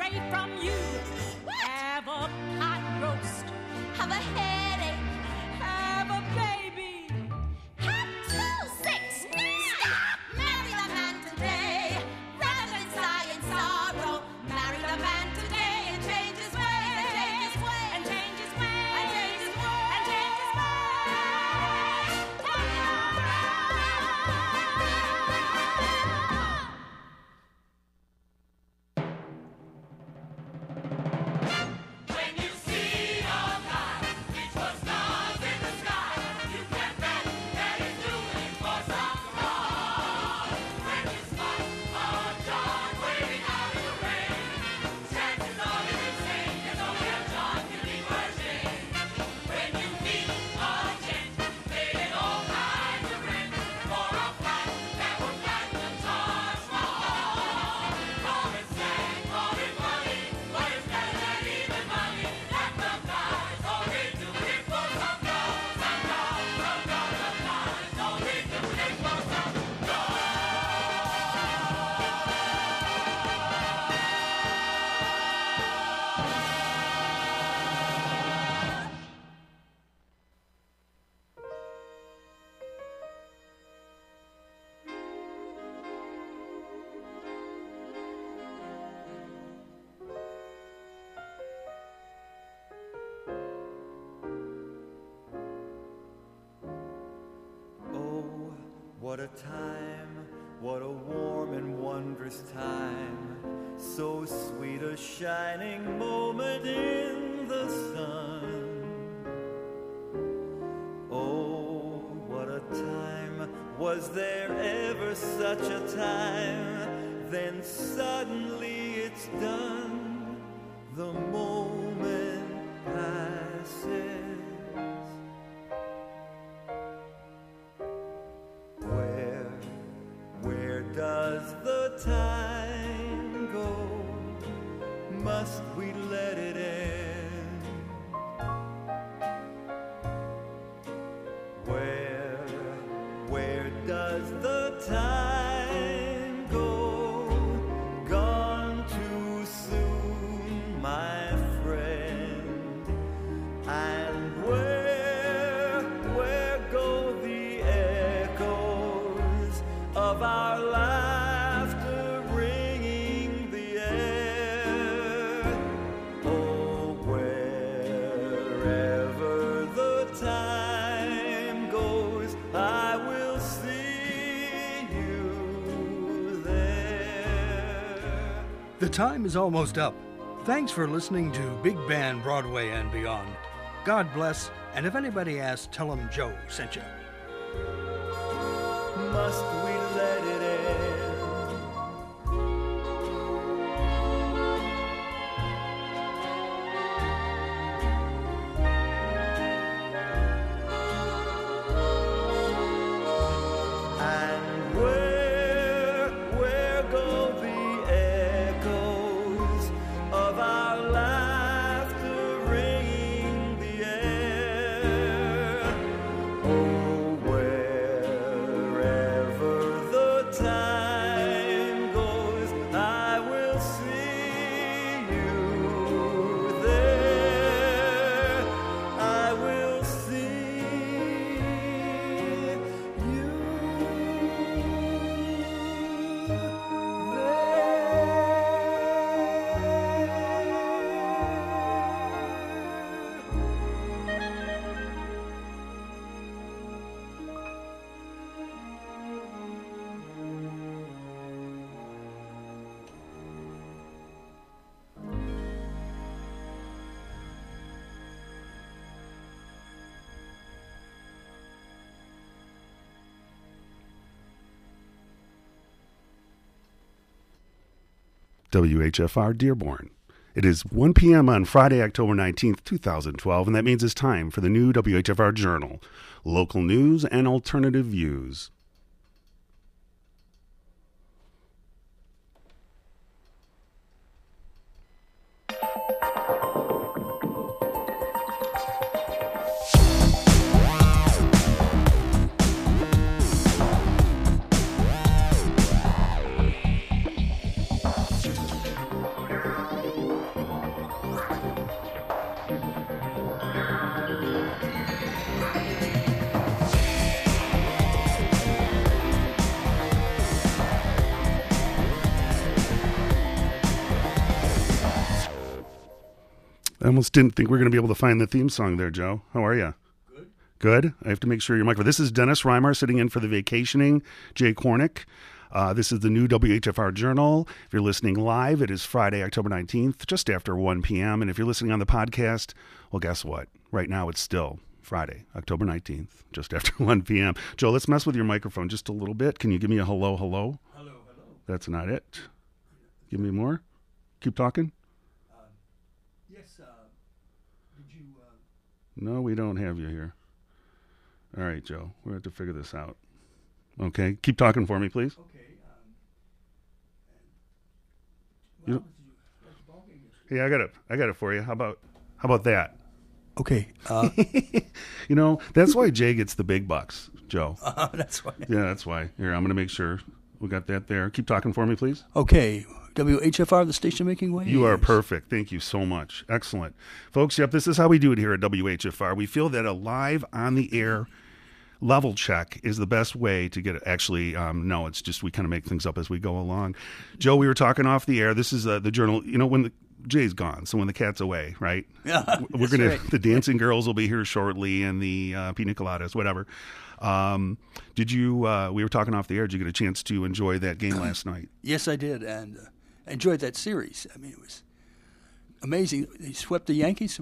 stray from you. What? Have a pot roast. Have a headache. Have a baby. Have 2 6. Stop! Marry the man today. Rather than sigh in sorrow. Marry the man today and change his ways. And change his ways. And change his ways. And change his ways. And change his ways. When you see a guy reach for stars in the sky, you can bet that he's doing for some wrong. When you spot a John waving out in the rain, chances are that he's saying there's only a John can be virgin. When you meet a gent paying all kinds of rent for a flat that would like the Taj Mahal, call it slang, call it money, but it's better than even money. Let the guys only do it for some dough, some dough, some dough. The guys only do it for some dough. Oh, what a time, what a warm and wondrous time. So sweet a shining moment in the sun. Oh, what a time, was there ever such a time? Then suddenly it's done, the moment passes. Where does the time go? Must we let it end? Where does the time go? Gone too soon, my friend. And where go the echoes of our laughter ringing the air? Oh, wherever the time goes, I will see you there. The time is almost up. Thanks for listening to Big Band Broadway and Beyond. God bless, and if anybody asks, tell them Joe sent you. Must we let it end? And where go the echoes of our laughter ringing the air? Oh, wherever the time goes, I will see you there. I will see you WHFR Dearborn. It is 1 p.m. on Friday, October 19th, 2012, and that means it's time for the new WHFR Journal, local news and alternative views. I almost didn't think we were going to be able to find the theme song there, Joe. How are you? Good. I have to make sure your microphone. This is Dennis Reimer sitting in for the vacationing Jay Cornick. This is the new WHFR Journal. If you're listening live, it is Friday, October 19th, just after 1 p.m. And if you're listening on the podcast, well, guess what? Right now, it's still Friday, October 19th, just after 1 p.m. Joe, let's mess with your microphone just a little bit. Can you give me a hello, hello? Hello. That's not it. Give me more. Keep talking. Yes, did you... No, we don't have you here. All right, Joe, we're going to have to figure this out. Okay, keep talking for me, please. Okay, You- Hey, I got it for you. How about that? Okay, You know, that's why Jay gets the big bucks, Joe. that's why. Yeah, that's why. Here, I'm going to make sure we got that there. Keep talking for me, please. Okay, WHFR, the station making waves. You are perfect. Thank you so much. Excellent. Folks, yep, this is how we do it here at WHFR. We feel that a live on-the-air level check is the best way to get it. Actually, no, it's just we kind of make things up as we go along. Joe, we were talking off the air. This is the Journal. You know, when Jay's gone, so when the cat's away, right? Yeah, We're going to, the dancing girls will be here shortly and the pina coladas, whatever. Did you, we were talking off the air, did you get a chance to enjoy that game last night? Yes, I did, and enjoyed that series. I mean, it was amazing. They swept the Yankees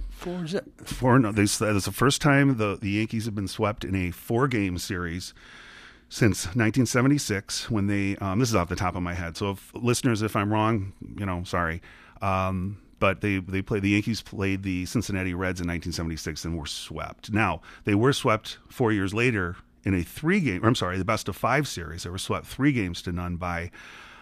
4-0. That is the first time the Yankees have been swept in a 4-game series since 1976 when they, this is off the top of my head. So listeners, if I'm wrong, sorry. But the Yankees played the Cincinnati Reds in 1976 and were swept. Now, they were swept 4 years later in a the best of 5 series. They were swept 3-0 by,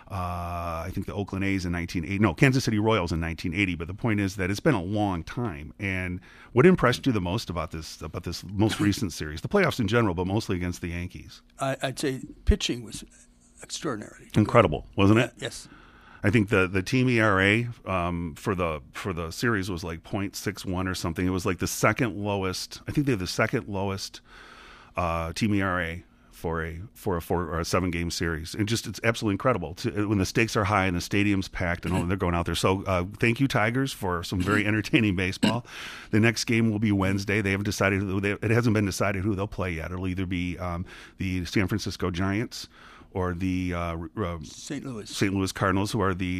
I think the Oakland A's in 1980. No, Kansas City Royals in 1980. But the point is that it's been a long time. And what impressed you the most about this most recent series? The playoffs in general, but mostly against the Yankees. I'd say pitching was extraordinary. Incredible, wasn't it? Yes. I think the team ERA for the series was like .61 or something. It was like the second lowest. I think they have the second lowest team ERA for a 4 or a 7-game series. It's absolutely incredible when the stakes are high and the stadium's packed and they're going out there. So thank you, Tigers, for some very entertaining baseball. The next game will be Wednesday. They haven't decided. It hasn't been decided who they'll play yet. It'll either be the San Francisco Giants or the St. Louis Cardinals, who are they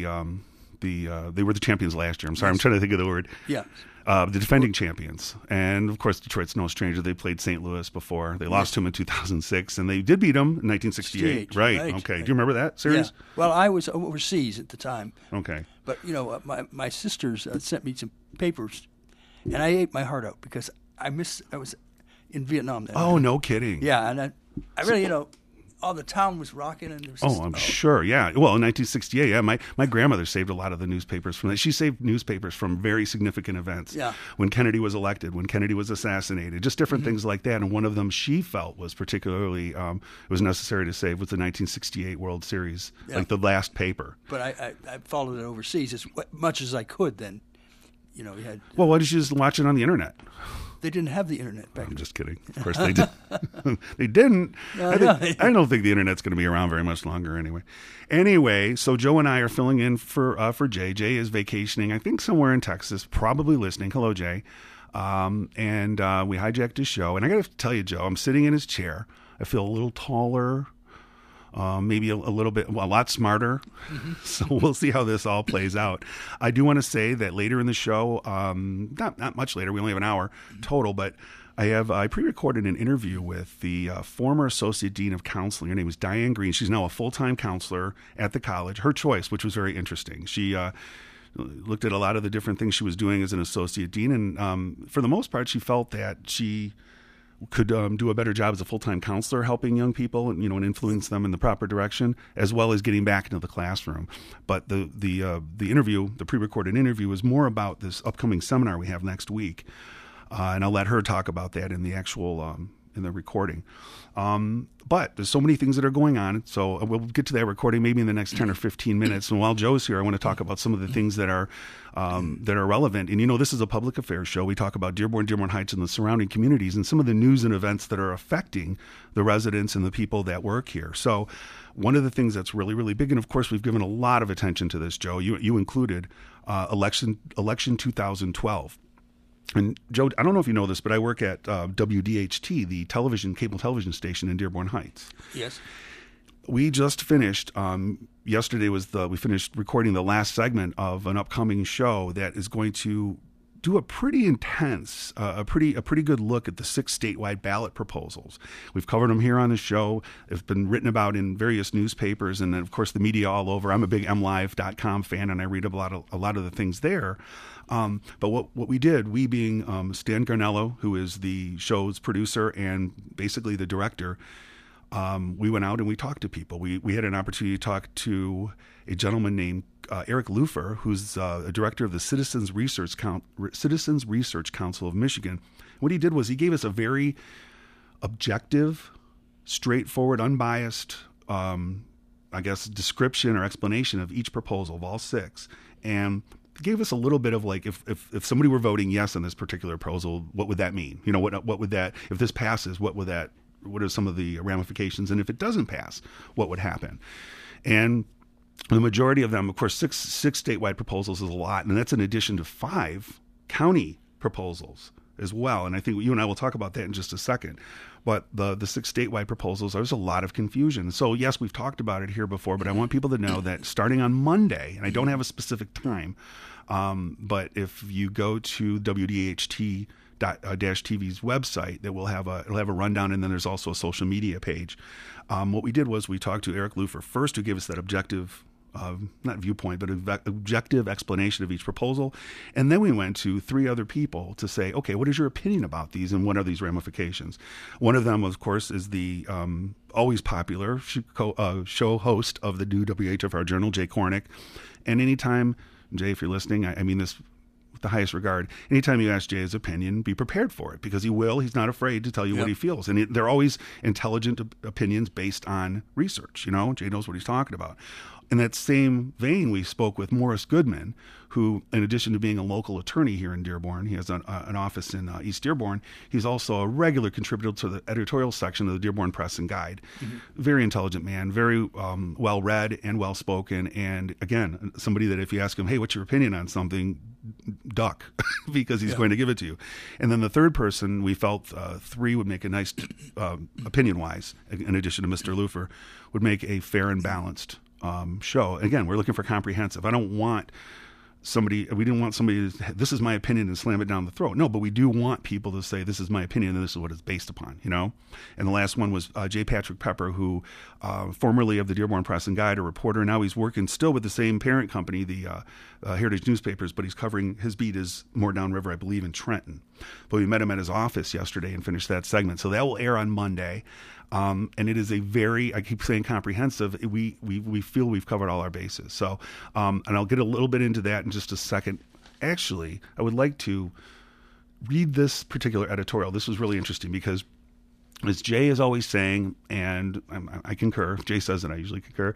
were the champions last year. I'm sorry, I'm trying to think of the word. Yeah. The defending champions. And, of course, Detroit's no stranger. They played St. Louis before. They lost to them in 2006, and they did beat them in 1968. Right. Okay. Right. Do you remember that series? Yeah. Well, I was overseas at the time. Okay. But, my sisters sent me some papers, and I ate my heart out because I was in Vietnam then. Oh, no kidding. Yeah, and I really, all the town was rocking. And there was I'm sure. Yeah. Well, in 1968, yeah, my grandmother saved a lot of the newspapers from that. She saved newspapers from very significant events. Yeah. When Kennedy was elected, when Kennedy was assassinated, just different things like that. And one of them she felt was particularly it was necessary to save was the 1968 World Series, like the last paper. But I followed it overseas as much as I could then. You had. Well, why did you just watch it on the internet? They didn't have the internet back I'm then. just kidding. Of course they did. They didn't. I don't think the internet's going to be around very much longer anyway. Anyway, so Joe and I are filling in for Jay. Jay is vacationing, I think somewhere in Texas, probably listening. Hello, Jay. And we hijacked his show. And I got to tell you, Joe, I'm sitting in his chair. I feel a little taller. Maybe a lot smarter. So we'll see how this all plays out. I do want to say that later in the show, not much later, we only have an hour total, but I pre-recorded an interview with the former Associate Dean of Counseling. Her name is Diane Green. She's now a full-time counselor at the college. Her choice, which was very interesting. She looked at a lot of the different things she was doing as an Associate Dean, and for the most part, she felt that she could do a better job as a full-time counselor helping young people and influence them in the proper direction, as well as getting back into the classroom. But the interview, the pre-recorded interview, is more about this upcoming seminar we have next week, and I'll let her talk about that in the actual the recording. But there's so many things that are going on. So we'll get to that recording maybe in the next 10 or 15 minutes. And while Joe's here, I want to talk about some of the things that are relevant. And, this is a public affairs show. We talk about Dearborn, Dearborn Heights, and the surrounding communities and some of the news and events that are affecting the residents and the people that work here. So one of the things that's really, really big, and of course, we've given a lot of attention to this, Joe, you included election 2012. And Joe, I don't know if you know this, but I work at WDHT, the cable television station in Dearborn Heights. Yes. We just finished. Yesterday we finished recording the last segment of an upcoming show that is going to do a pretty intense, a pretty good look at the 6 statewide ballot proposals. We've covered them here on the show. They've been written about in various newspapers, and then of course the media all over. I'm a big MLive.com fan, and I read a lot of the things there. But what we did, we being Stan Garnello, who is the show's producer and basically the director, we went out and we talked to people. We had an opportunity to talk to a gentleman named Eric Lufer, who's a director of the Citizens Research Council of Michigan. What he did was he gave us a very objective, straightforward, unbiased, description or explanation of each proposal of all 6, and gave us a little bit of like, if somebody were voting yes on this particular proposal, what would that mean? What would that, if this passes, what are some of the ramifications? And if it doesn't pass, what would happen? And the majority of them, of course, six statewide proposals is a lot, and that's in addition to 5 county proposals as well. And I think you and I will talk about that in just a second. But the 6 statewide proposals, there's a lot of confusion. So yes, we've talked about it here before, but I want people to know that starting on Monday, and I don't have a specific time, but if you go to WDHT TV's website, that it'll have a rundown, and then there's also a social media page. What we did was we talked to Eric Lufer first, who gave us that objective, not viewpoint, but objective explanation of each proposal, and then we went to 3 other people to say, okay, what is your opinion about these, and what are these ramifications? One of them, of course, is the always popular show host of the new WHFR Journal, Jay Kornick. And anytime, Jay, if you're listening, I mean this with the highest regard, anytime you ask Jay his opinion, be prepared for it, because he's not afraid to tell you what he feels. And they're always intelligent opinions based on research. Jay knows what he's talking about. In that same vein, we spoke with Morris Goodman, who, in addition to being a local attorney here in Dearborn, he has an office in East Dearborn. He's also a regular contributor to the editorial section of the Dearborn Press and Guide. Mm-hmm. Very intelligent man, very well-read and well-spoken. And again, somebody that if you ask him, hey, what's your opinion on something, duck, because he's going to give it to you. And then the third person, we felt 3 would make a nice, opinion-wise, in addition to Mr. Lufer, would make a fair and balanced show. Again, we're looking for comprehensive. We didn't want somebody to, this is my opinion, and slam it down the throat. No, but we do want people to say, this is my opinion and this is what it's based upon, And the last one was J. Patrick Pepper, who formerly of the Dearborn Press and Guide, a reporter. Now he's working still with the same parent company, the Heritage Newspapers, but he's covering, his beat is more downriver, I believe, in Trenton. But we met him at his office yesterday and finished that segment. So that will air on Monday. And it is a very, I keep saying comprehensive. We feel we've covered all our bases. So, and I'll get a little bit into that in just a second. Actually, I would like to read this particular editorial. This was really interesting because, as Jay is always saying, and I concur, if Jay says it, I usually concur,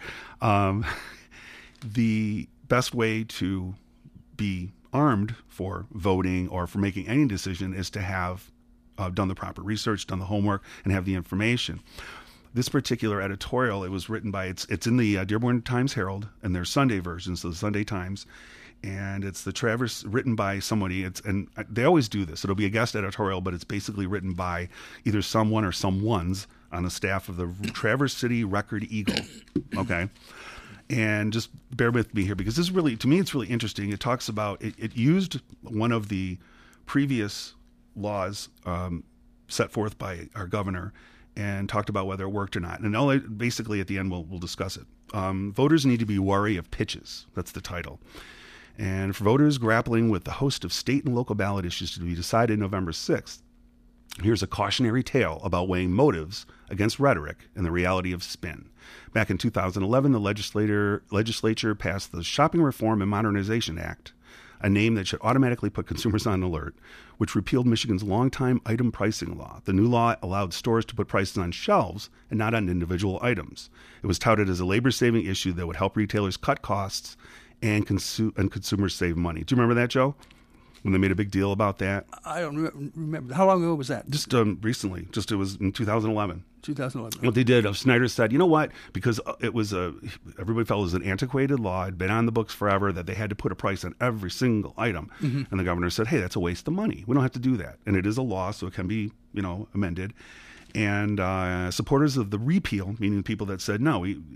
the best way to be armed for voting or for making any decision is to have done the proper research, done the homework, and have the information. This particular editorial, it was written by, it's in the Dearborn Times-Herald, and their Sunday version, so the Sunday Times, and it's the Traverse, written by somebody, and they always do this. It'll be a guest editorial, but it's basically written by either someone or someones on the staff of the Traverse City Record Eagle, okay? And just bear with me here, because this is really, to me, it's really interesting. It talks about, it used one of the previous laws set forth by our governor and talked about whether it worked or not. And basically at the end, we'll discuss it. Voters need to be wary of pitches. That's the title. And for voters grappling with the host of state and local ballot issues to be decided November 6th, here's a cautionary tale about weighing motives against rhetoric and the reality of spin. Back in 2011, the legislature passed the Shopping Reform and Modernization Act, a name that should automatically put consumers on alert, which repealed Michigan's longtime item pricing law. The new law allowed stores to put prices on shelves and not on individual items. It was touted as a labor-saving issue that would help retailers cut costs and consumers save money. Do you remember that, Joe? When they made a big deal about that? I don't remember. How long ago was that? Just recently. It was in 2011. 2011. What they did, Snyder said, you know what? Because it was everybody felt it was an antiquated law. It'd been on the books forever that they had to put a price on every single item. Mm-hmm. And the governor said, hey, that's a waste of money. We don't have to do that. And it is a law, so it can be, amended. And supporters of the repeal, meaning the people that said, no,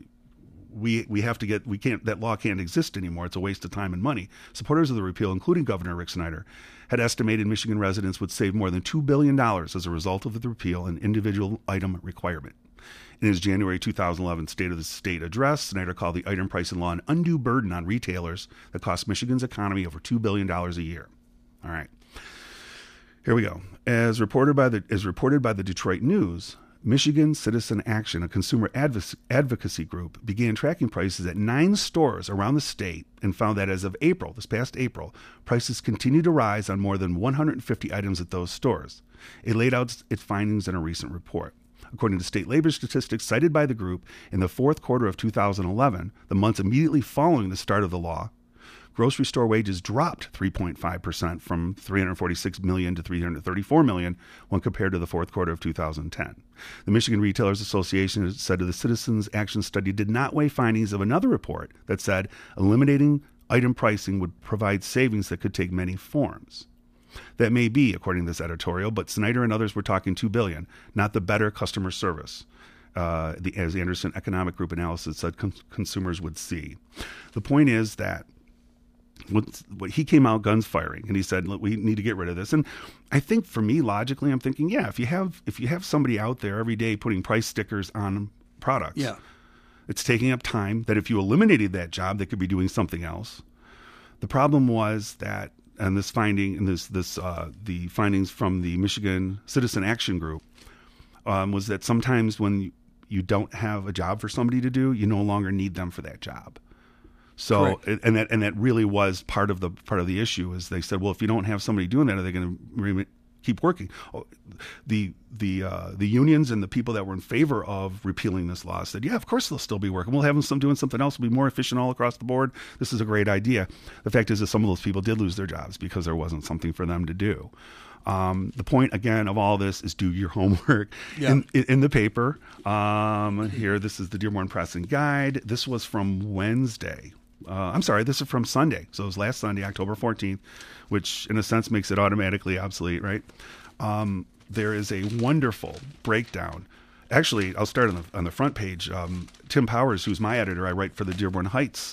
we have to we can't, that law can't exist anymore. It's a waste of time and money. Supporters of the repeal, including Governor Rick Snyder, had estimated Michigan residents would save more than $2 billion as a result of the repeal and individual item requirement. In his January 2011 State of the State address, Snyder called the item pricing law an undue burden on retailers that cost Michigan's economy over $2 billion a year. All right. Here we go. As reported by the Detroit News, Michigan Citizen Action, a consumer advocacy group, began tracking prices at 9 stores around the state and found that as of this past April, prices continued to rise on more than 150 items at those stores. It laid out its findings in a recent report. According to state labor statistics cited by the group, in the fourth quarter of 2011, the months immediately following the start of the law, grocery store wages dropped 3.5% from $346 million to $334 million when compared to the fourth quarter of 2010. The Michigan Retailers Association said the Citizens Action Study did not weigh findings of another report that said eliminating item pricing would provide savings that could take many forms. That may be, according to this editorial, but Snyder and others were talking $2 billion, not the better customer service. As the Anderson Economic Group analysis said consumers would see. The point is that what he came out guns firing, and he said, look, we need to get rid of this. And I think for me, logically, I'm thinking, yeah, if you have somebody out there every day putting price stickers on products, Yeah. it's taking up time that if you eliminated that job, they could be doing something else. The problem was that, and this finding, and the findings from the Michigan Citizen Action Group, was that sometimes when you don't have a job for somebody to do, you no longer need them for that job. So, and that really was part of the issue. Is they said, well, if you don't have somebody doing that, are they going to keep working? The unions and the people that were in favor of repealing this law said, yeah, of course they'll still be working. We'll have them doing something else. We'll be more efficient all across the board. This is a great idea. The fact is that some of those people did lose their jobs because there wasn't something for them to do. The point, again, of all this is do your homework. Yeah. In the paper. Here, this is the Dearborn Press and Guide. This was from Wednesday. This is from Sunday. So it was last Sunday, October 14th, which in a sense makes it automatically obsolete, right? There is a wonderful breakdown. Actually, I'll start on the front page. Tim Powers, who's my editor, I write for the Dearborn Heights,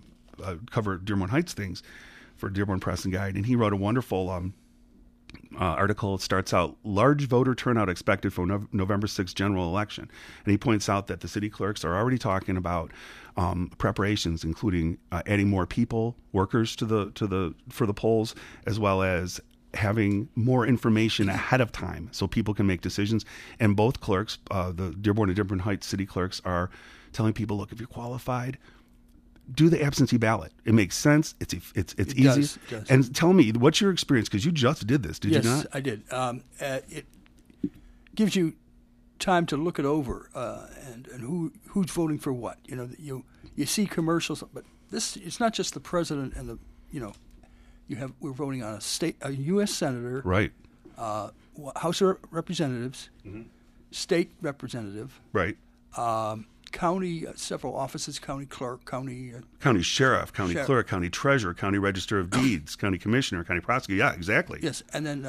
cover Dearborn Heights things for Dearborn Press and Guide, and he wrote a wonderful article. It starts out, large voter turnout expected for November 6th general election. And he points out that the city clerks are already talking about preparations, including adding more workers for the polls, as well as having more information ahead of time so people can make decisions. And both clerks, the Dearborn and Dearborn Heights city clerks, are telling people, look, if you're qualified, do the absentee ballot. It makes sense. It's easy. Does. And tell me, what's your experience? Because you just did this, did you not? Yes, I did. It gives you time to look it over and who's voting for what. You see commercials, but it's not just the president and we're voting on a U.S. senator, right? House of Representatives, state representative, right? County, several offices, county clerk, county sheriff, county clerk, county treasurer, county register of deeds, county commissioner, county prosecutor. Yeah, exactly. Yes, and then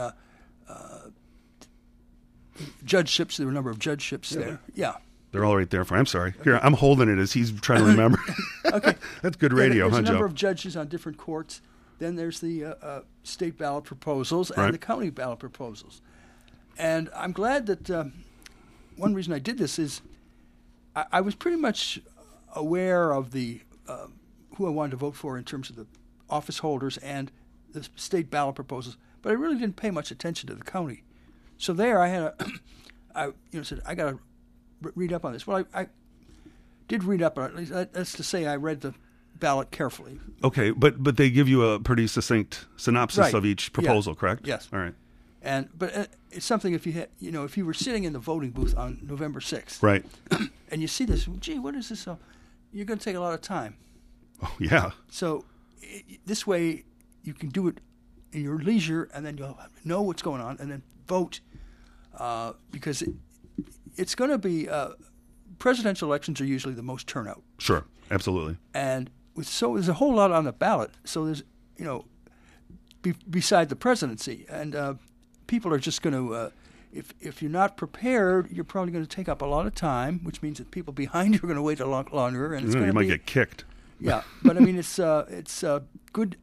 judgeships. There were a number of judgeships there. Yeah. They're all right there for. I'm sorry. Here, I'm holding it as he's trying to remember. Okay. That's good radio, there's huh, Joe? There's a number of judges on different courts. Then there's the state ballot proposals and the county ballot proposals. And I'm glad that one reason I did this is I was pretty much aware of the who I wanted to vote for in terms of the office holders and the state ballot proposals, but I really didn't pay much attention to the county. So there I had said I got to read up on this. Well, I did read up on it. That's to say, I read the ballot carefully. Okay, but they give you a pretty succinct synopsis Right. of each proposal, correct? Yes. All right. But it's something if you had, if you were sitting in the voting booth on November 6th, Right. and you see this, gee, what is this? You're going to take a lot of time. Oh, yeah. So this way you can do it in your leisure, and then you'll know what's going on, and then vote because it's going to be presidential elections are usually the most turnout, Sure. Absolutely. and so there's a whole lot on the ballot. So there's beside the presidency, and people are just going to. If you're not prepared, you're probably going to take up a lot of time, which means that people behind you are going to wait a lot longer, and it's going You to might be get kicked. yeah. But I mean, it's good.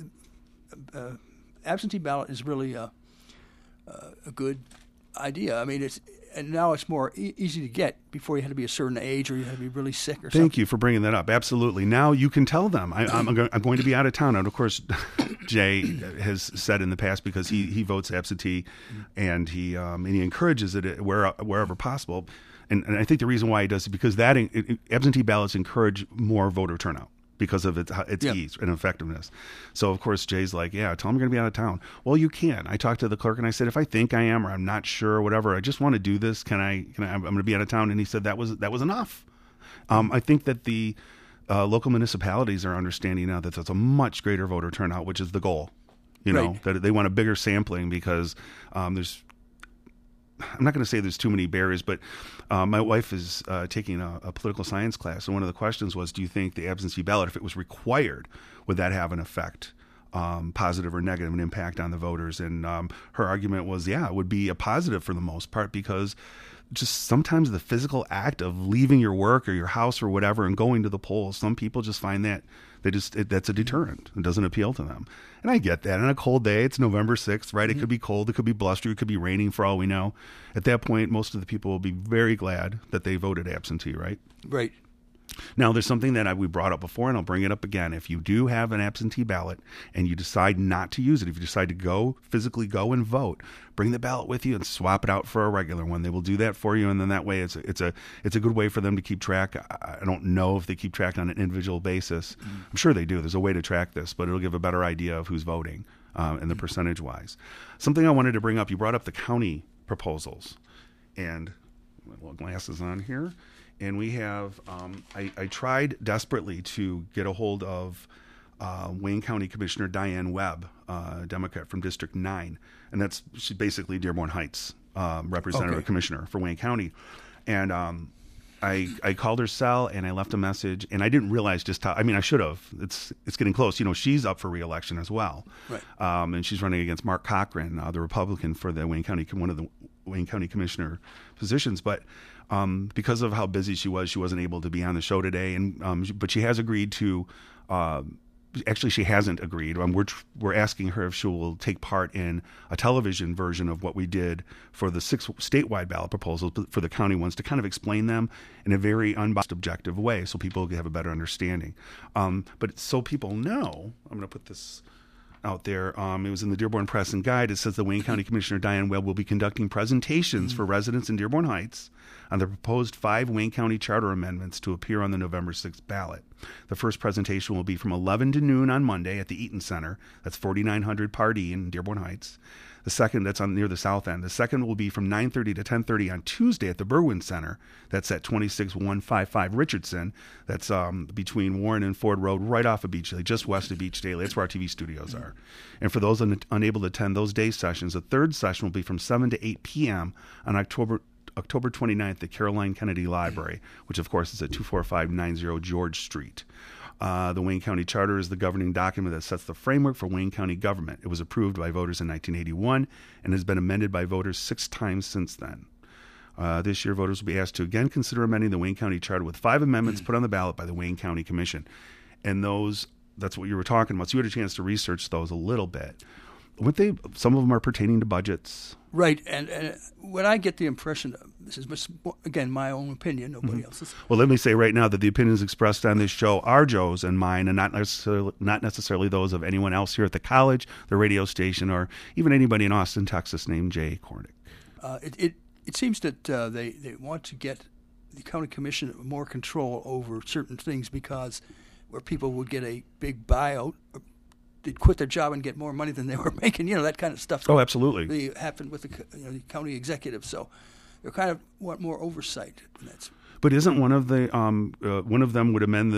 Absentee ballot is really a good idea. I mean, and now it's more easy to get. Before you had to be a certain age or you had to be really sick or something. Thank you for bringing that up. Absolutely. Now you can tell them I'm going to be out of town. And of course, Jay has said in the past because he votes absentee, and he encourages it wherever possible. And I think the reason why he does it because absentee ballots encourage more voter turnout because of its ease and effectiveness. So of course Jay's like, yeah, tell them you're going to be out of town. Well, you can. I talked to the clerk and I said, if I think I am or I'm not sure or whatever, I just want to do this. I'm going to be out of town. And he said that was enough. I think that the local municipalities are understanding now that there's a much greater voter turnout, which is the goal. Right. That they want a bigger sampling because there's. I'm not going to say there's too many barriers, but my wife is taking a political science class, and one of the questions was, do you think the absentee ballot, if it was required, would that have an effect, positive or negative, an impact on the voters? And her argument was, yeah, it would be a positive for the most part because just sometimes the physical act of leaving your work or your house or whatever and going to the polls, some people just find that that's a deterrent. It doesn't appeal to them. And I get that. On a cold day, it's November 6th, right? It could be cold. It could be blustery. It could be raining for all we know. At that point, most of the people will be very glad that they voted absentee, right? Right. Now, there's something that we brought up before, and I'll bring it up again. If you do have an absentee ballot and you decide not to use it, if you decide to physically go and vote, bring the ballot with you and swap it out for a regular one. They will do that for you, and then that way it's a good way for them to keep track. I don't know if they keep track on an individual basis. I'm sure they do. There's a way to track this, but it'll give a better idea of who's voting and the percentage-wise. Something I wanted to bring up, you brought up the county proposals, and my little glasses on here. And we have, I tried desperately to get a hold of Wayne County Commissioner Diane Webb, Democrat from District 9. And she's basically Dearborn Heights representative commissioner for Wayne County. And I called her cell and I left a message. And I didn't realize just how, I should have. It's getting close. She's up for re-election as well. Right. And she's running against Mark Cochran, the Republican for the one of the Wayne County Commissioner positions. But because of how busy she wasn't able to be on the show today. But she has agreed to. Actually, she hasn't agreed. We're asking her if she will take part in a television version of what we did for the 6 statewide ballot proposals for the county ones to kind of explain them in a very unbiased, objective way, so people have a better understanding. But so people know, I'm going to put this out there. It was in the Dearborn Press and Guide. It says the Wayne County Commissioner Diane Webb will be conducting presentations for residents in Dearborn Heights on the proposed 5 Wayne County charter amendments to appear on the November 6th ballot. The first presentation will be from 11 to noon on Monday at the Eaton Center. That's 4900 Pardee in Dearborn Heights. The second, that's near the south end. The second will be from 9:30 to 10:30 on Tuesday at the Berwyn Center. That's at 26155 Richardson. That's between Warren and Ford Road, right off of Beach Daily, just west of Beach Daily. That's where our TV studios are. And for those unable to attend those day sessions, the third session will be from 7 to 8 p.m. on October 29th at Caroline Kennedy Library, which of course is at 24590 George Street. The Wayne County Charter is the governing document that sets the framework for Wayne County government. It was approved by voters in 1981 and has been amended by voters 6 times since then. This year, voters will be asked to again consider amending the Wayne County Charter with 5 amendments put on the ballot by the Wayne County Commission. And that's what you were talking about. So you had a chance to research those a little bit. Some of them are pertaining to budgets. Right, and when I get the impression, this is again my own opinion, nobody else's. Well, let me say right now that the opinions expressed on this show are Joe's and mine, and not necessarily those of anyone else here at the college, the radio station, or even anybody in Austin, Texas, named Jay Cornick. It seems that they want to get the county commission more control over certain things because where people would get a big buyout. They'd quit their job and get more money than they were making. That kind of stuff. Oh, absolutely. Really happened with the county executive. So they kind of want more oversight. And that's But isn't one of the one of them would amend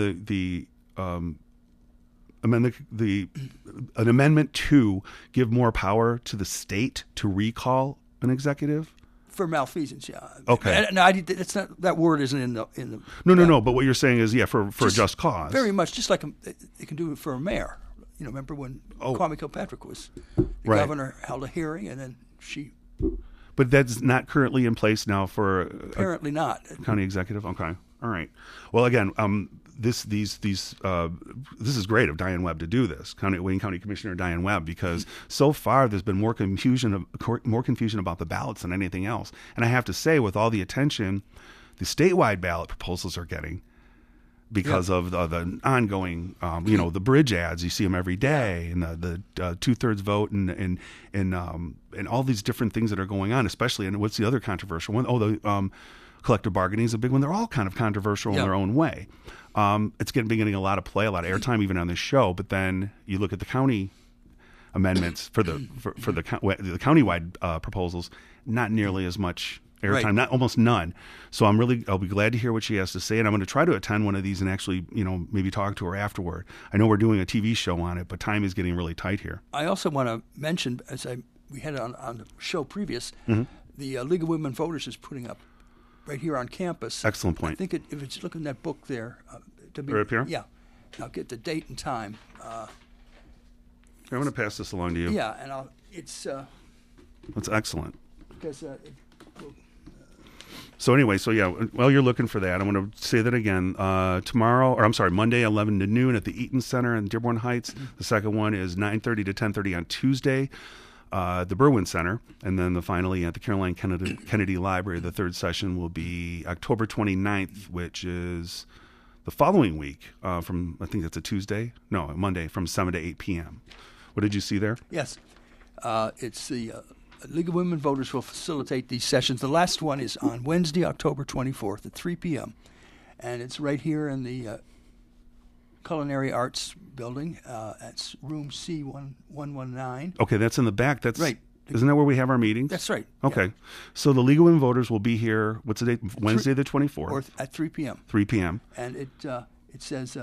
an amendment to give more power to the state to recall an executive? for malfeasance. Yeah. Okay. No, it's not, that word isn't in the. No. But what you're saying is, for a Just just cause. Very much, just like they can do it for a mayor. Remember when Kwame Kilpatrick was the Right. governor, held a hearing, and then she. But that's not currently in place now for Apparently not. county executive. Okay, all right. Well, again, this is great of Diane Webb to do this, Wayne County Commissioner Diane Webb, because so far there's been more confusion about the ballots than anything else. And I have to say, with all the attention the statewide ballot proposals are getting, because of the ongoing, the bridge ads, you see them every day, and the 2/3 vote, and all these different things that are going on, especially. And what's the other controversial one? The collective bargaining is a big one. They're all kind of controversial in their own way. It's been getting a lot of play, a lot of airtime, even on this show. But then you look at the county amendments for the countywide proposals, not nearly as much airtime, Right. almost none. So I'll be glad to hear what she has to say, and I'm going to try to attend one of these and actually, maybe talk to her afterward. I know we're doing a TV show on it, but time is getting really tight here. I also want to mention, we had it on the show previous, the League of Women Voters is putting up right here on campus. Excellent point. I think if it's looking at that book there, Right up here? Yeah, I'll get the date and time. I'm going to pass this along to you. Yeah, and it's That's excellent. because So anyway, while you're looking for that, I'm going to say that again. Monday, 11 to noon at the Eaton Center in Dearborn Heights. The second one is 9:30 to 10:30 on Tuesday, the Berwyn Center. And then finally at the Caroline Kennedy Library, the third session will be October 29th, which is the following week, I think that's a Monday, from 7 to 8 p.m. What did you see there? yes, it's the League of Women Voters will facilitate these sessions. The last one is on Wednesday, October 24th at 3 p.m. And it's right here in the Culinary Arts Building. That's room C1119. Okay, that's in the back. That's Right. Isn't that where we have our meetings? That's right. Okay. Yeah. So the League of Women Voters will be here, what's the date? Wednesday the 24th. Or at 3 p.m. 3 p.m. And it says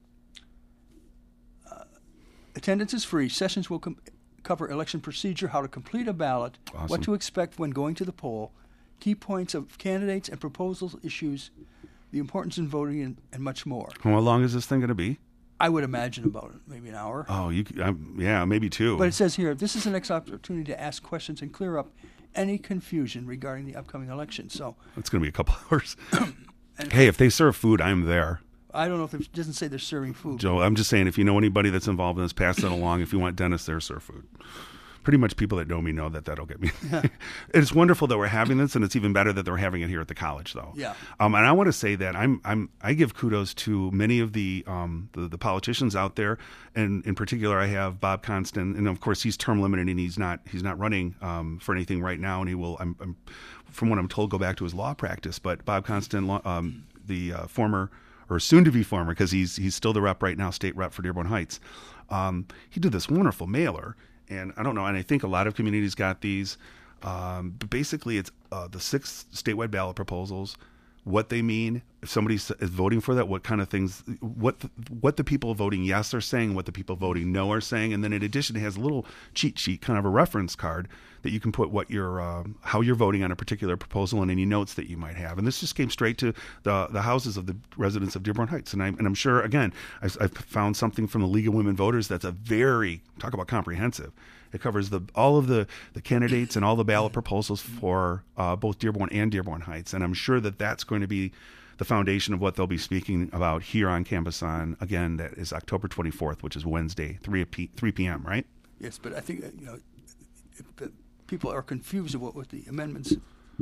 attendance is free. Sessions will cover election procedure, how to complete a ballot, Awesome. what to expect when going to the poll, key points of candidates and proposals issues, the importance in voting, and much more. How long is this thing going to be? I would imagine about maybe an hour. Oh, maybe two. But it says here, this is the next opportunity to ask questions and clear up any confusion regarding the upcoming election. So It's going to be a couple hours. Hey, if they serve food, I'm there. I don't know if it doesn't say they're serving food. Joe, I'm just saying, if you know anybody that's involved in this, pass that along. If you want dentists there, serve food. Pretty much people that know me know that'll get me. It's wonderful that we're having this, and it's even better that they're having it here at the college, though. Yeah. And I want to say that I give kudos to many of the politicians out there, and in particular, I have Bob Constant, and of course he's term limited and he's not running for anything right now, and he will. I'm from what I'm told, go back to his law practice. But Bob Constant, the former or soon to be former, because he's still the rep right now, state rep for Dearborn Heights. He did this wonderful mailer. And I don't know, and I think a lot of communities got these. But basically, it's the 6 statewide ballot proposals, what they mean. If somebody is voting for that, what kind of things, what the people voting yes are saying, what the people voting no are saying. And then in addition, it has a little cheat sheet, kind of a reference card that you can put what how you're voting on a particular proposal and any notes that you might have. And this just came straight to the houses of the residents of Dearborn Heights. And I'm sure, again, I've found something from the League of Women Voters that's talk about comprehensive. It covers all of the candidates and all the ballot proposals for both Dearborn and Dearborn Heights. And I'm sure that's going to be the foundation of what they'll be speaking about here on campus again, that is October 24th, which is Wednesday, 3 p.m., right? Yes, but I think if the people are confused about what the amendments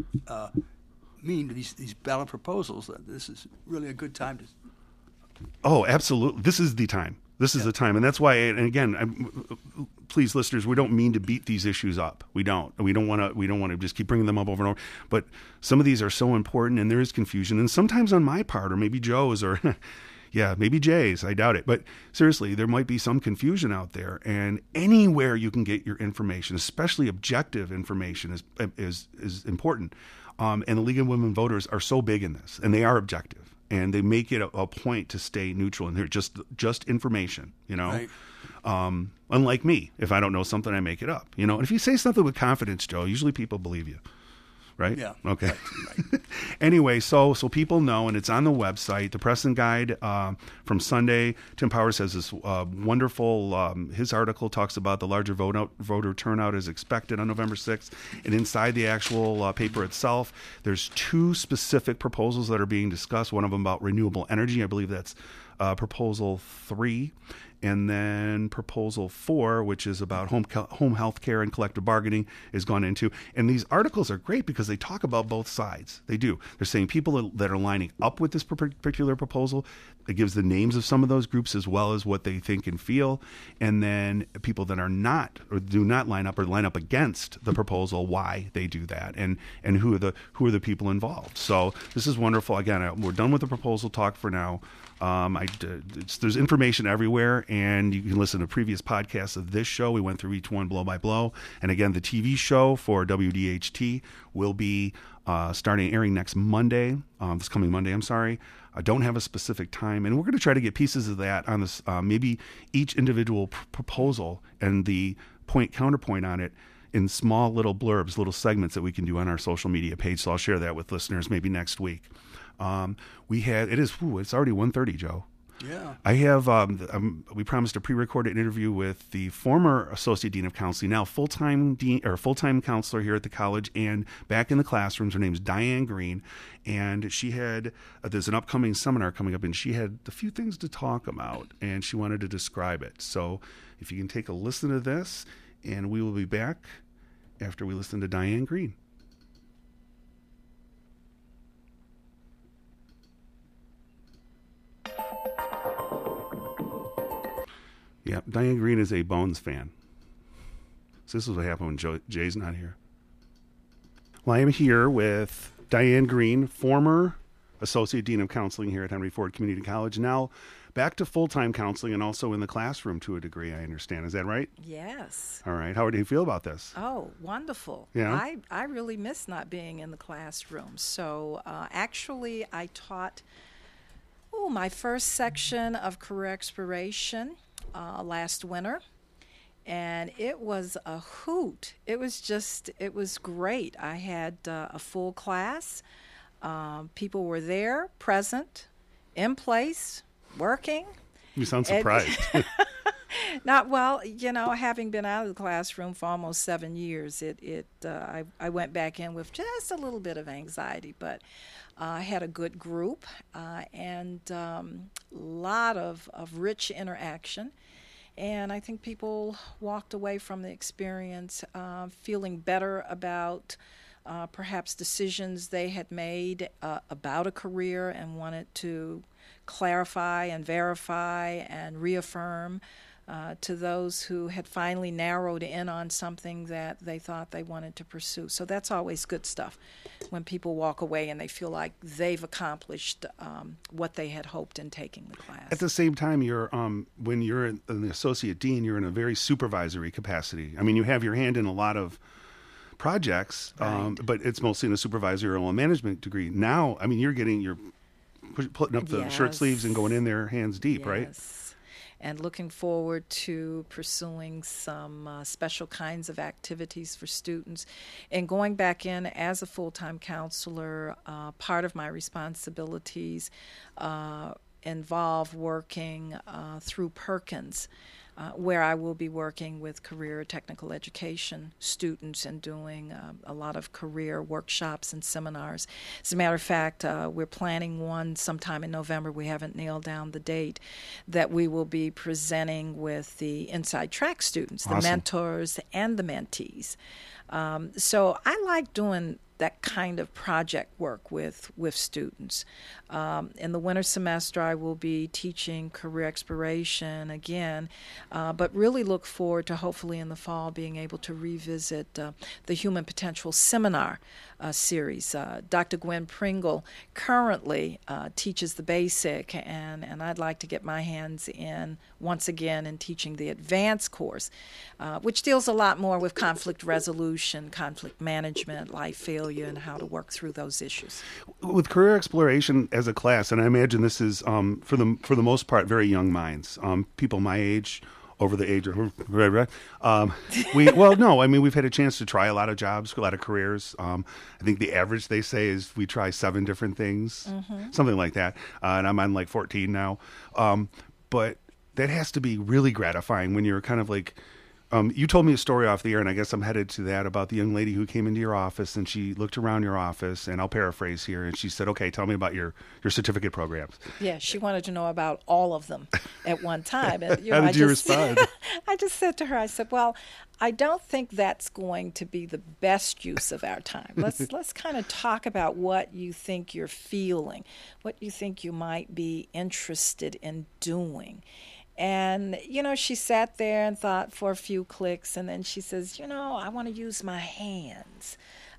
mean to these ballot proposals, this is really a good time to. Oh, absolutely! This is the time. This is the time, and that's why. And again, please, listeners, we don't mean to beat these issues up. We don't. We don't want to just keep bringing them up over and over. But some of these are so important, and there is confusion, and sometimes on my part, or maybe Joe's, or Yeah, maybe Jay's. I doubt it. But seriously, there might be some confusion out there. And anywhere you can get your information, especially objective information, is important. And the League of Women Voters are so big in this, and they are objective, and they make it a point to stay neutral. And they're just information, you know. Right. Unlike me, if I don't know something, I make it up. You know, and if you say something with confidence, Joe, usually people believe you. Right? Yeah. Okay. Right. Anyway, so people know, and it's on the website. The Press and Guide from Sunday. Tim Powers has this wonderful. His article talks about the larger voter turnout is expected on November 6th, and inside the actual paper itself, there's 2 specific proposals that are being discussed. One of them about renewable energy. I believe that's proposal 3. And then proposal 4, which is about home health care and collective bargaining, is gone into. And these articles are great because they talk about both sides. They do. They're saying people that are lining up with this particular proposal. It gives the names of some of those groups as well as what they think and feel. And then people that are not or do not line up or line up against the proposal, why they do that, and who are the people involved. So this is wonderful. Again, we're done with the proposal talk for now. There's information everywhere, and you can listen to previous podcasts of this show. We went through each one blow by blow. And again, the TV show for WDHT will be airing next Monday, this coming Monday, I'm sorry. I don't have a specific time, and we're going to try to get pieces of that on this, maybe each individual proposal and the counterpoint on it in small little blurbs, little segments that we can do on our social media page. So I'll share that with listeners maybe next week. It's already 1:30, Joe. Yeah. I have, we promised a pre-recorded interview with the former Associate Dean of Counseling, now full-time counselor here at the college and back in the classrooms. Her name's Diane Green, and she had, there's an upcoming seminar coming up, and she had a few things to talk about, and she wanted to describe it. So if you can take a listen to this, and we will be back after we listen to Diane Green. Yeah, Diane Green is a Bones fan. So this is what happened when Jay's not here. Well, I am here with Diane Green, former Associate Dean of Counseling here at Henry Ford Community College, now back to full-time counseling and also in the classroom to a degree, I understand. Is that right? Yes. All right. How do you feel about this? Oh, wonderful. Yeah? I really miss not being in the classroom. So actually, I taught my first section of career exploration last winter, and it was a hoot. It was great. I had a full class. People were there, present, in place, working. You sound surprised. Not well, having been out of the classroom for almost 7 years, I went back in with just a little bit of anxiety, but I had a good group and a lot of rich interaction. And I think people walked away from the experience feeling better about perhaps decisions they had made about a career and wanted to clarify and verify and reaffirm to those who had finally narrowed in on something that they thought they wanted to pursue. So that's always good stuff when people walk away and they feel like they've accomplished what they had hoped in taking the class. At the same time, when you're an associate dean, you're in a very supervisory capacity. I mean, you have your hand in a lot of projects, Right. but it's mostly in a supervisorial and management degree. Now, I mean, you're putting up the shirt Yes. sleeves and going in there hands deep, right? Yes. And looking forward to pursuing some special kinds of activities for students. And going back in as a full-time counselor, part of my responsibilities involve working through Perkins, where I will be working with career technical education students and doing a lot of career workshops and seminars. As a matter of fact, we're planning one sometime in November. We haven't nailed down the date, that we will be presenting with the Inside Track students, the Awesome. mentors and the mentees. So I like doing that kind of project work with students. In the winter semester, I will be teaching career exploration again, but really look forward to hopefully in the fall being able to revisit the Human Potential Seminar series. Dr. Gwen Pringle currently teaches the basic, and I'd like to get my hands in once again in teaching the advanced course, which deals a lot more with conflict resolution, conflict management, life failure, and how to work through those issues. With career exploration as a class, and I imagine this is for the most part very young minds, people my age, over the age of we've had a chance to try a lot of jobs, a lot of careers. I think the average they say is we try 7 different things, something like that. And I'm on like 14 now. But that has to be really gratifying when you're kind of like, you told me a story off the air, and I guess I'm headed to that, about the young lady who came into your office, and she looked around your office, and I'll paraphrase here, and she said, okay, tell me about your certificate programs. Yeah, she wanted to know about all of them at one time. And, How did you respond? I just said to her, I said, well, I don't think that's going to be the best use of our time. Let's kind of talk about what you think you're feeling, what you think you might be interested in doing. And, she sat there and thought for a few clicks, and then she says, I want to use my hands.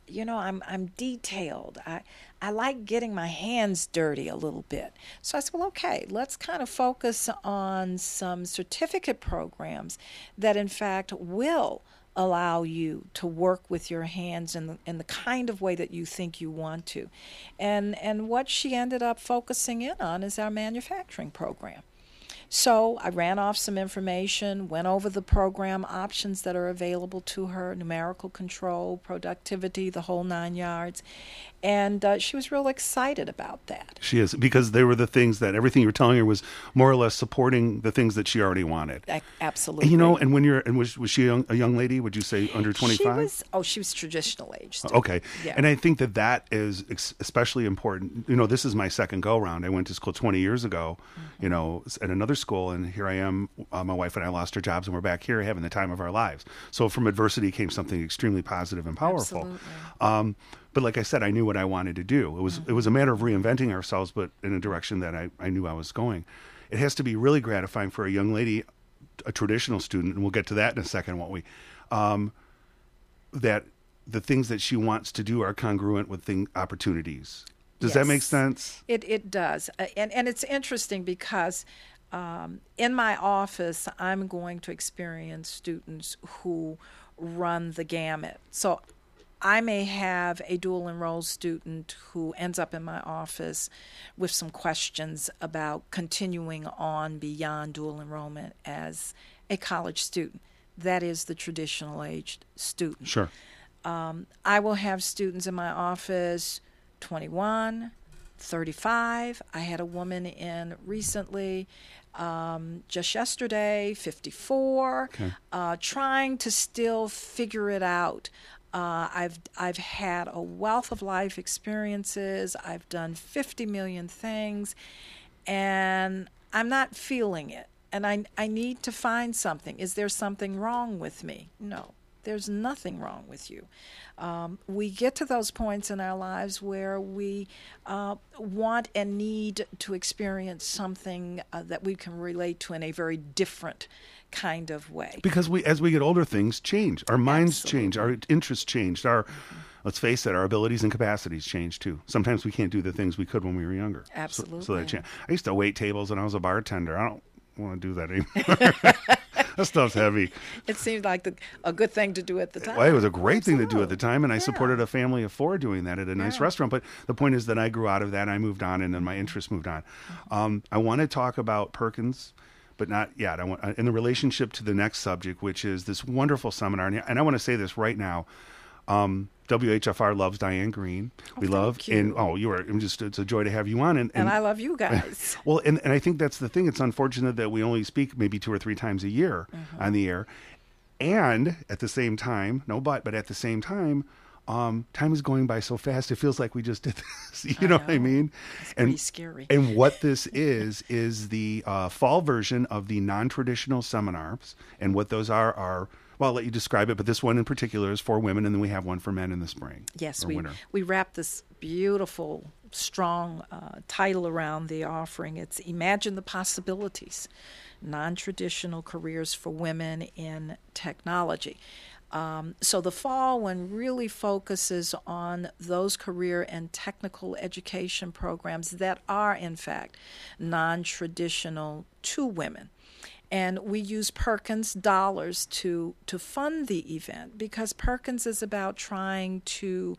I'm detailed. I like getting my hands dirty a little bit. So I said, well, okay, let's kind of focus on some certificate programs that, in fact, will allow you to work with your hands in the kind of way that you think you want to. And what she ended up focusing in on is our manufacturing program. So I ran off some information, went over the program options that are available to her, numerical control, productivity, the whole 9 yards. And she was real excited about that. She is, because they were the things that everything you were telling her was more or less supporting the things that she already wanted. Absolutely. And was she a young lady? Would you say under 25? She was traditional age. Okay. Yeah. And I think that is especially important. This is my second go round. I went to school 20 years ago, at another school, and here I am. My wife and I lost our jobs, and we're back here having the time of our lives. So from adversity came something extremely positive and powerful. Absolutely. But like I said, I knew what I wanted to do. It was a matter of reinventing ourselves, but in a direction that I knew I was going. It has to be really gratifying for a young lady, a traditional student, and we'll get to that in a second, won't we? That the things that she wants to do are congruent with opportunities. Does that make sense? It does. And it's interesting because in my office, I'm going to experience students who run the gamut. So I may have a dual enrolled student who ends up in my office with some questions about continuing on beyond dual enrollment as a college student. That is the traditional aged student. Sure. I will have students in my office 21, 35. I had a woman in recently, just yesterday, 54, trying to still figure it out. I've had a wealth of life experiences. I've done 50 million things, and I'm not feeling it. And I need to find something. Is there something wrong with me? No, there's nothing wrong with you. We get to those points in our lives where we want and need to experience something that we can relate to in a very different kind of way. Because as we get older, things change. Our minds change. Our interests change. Let's face it, our abilities and capacities change too. Sometimes we can't do the things we could when we were younger. Absolutely. So that change. I used to wait tables when I was a bartender. I don't want to do that anymore. That stuff's heavy. It seemed like a good thing to do at the time. Well, it was a great thing to do at the time, and I supported a family of 4 doing that at a nice restaurant. But the point is that I grew out of that, I moved on, and then my interests moved on. I want to talk about Perkins, but not yet. I want in the relationship to the next subject, which is this wonderful seminar. And I want to say this right now. WHFR loves Diane Green. We love, you. And it's a joy to have you on. And I love you guys. Well, and I think that's the thing. It's unfortunate that we only speak maybe 2 or 3 times a year on the air. And at the same time, but at the same time, time is going by so fast. It feels like we just did this. You know what I mean? It's pretty scary. And what this is the fall version of the non-traditional seminars. And what those are, well, I'll let you describe it, but this one in particular is for women, and then we have one for men in the spring. Yes, or we winter. wrap this beautiful, strong title around the offering. It's Imagine the Possibilities, Non-Traditional Careers for Women in Technology. So the fall one really focuses on those career and technical education programs that are, in fact, non-traditional to women. And we use Perkins dollars to fund the event, because Perkins is about trying to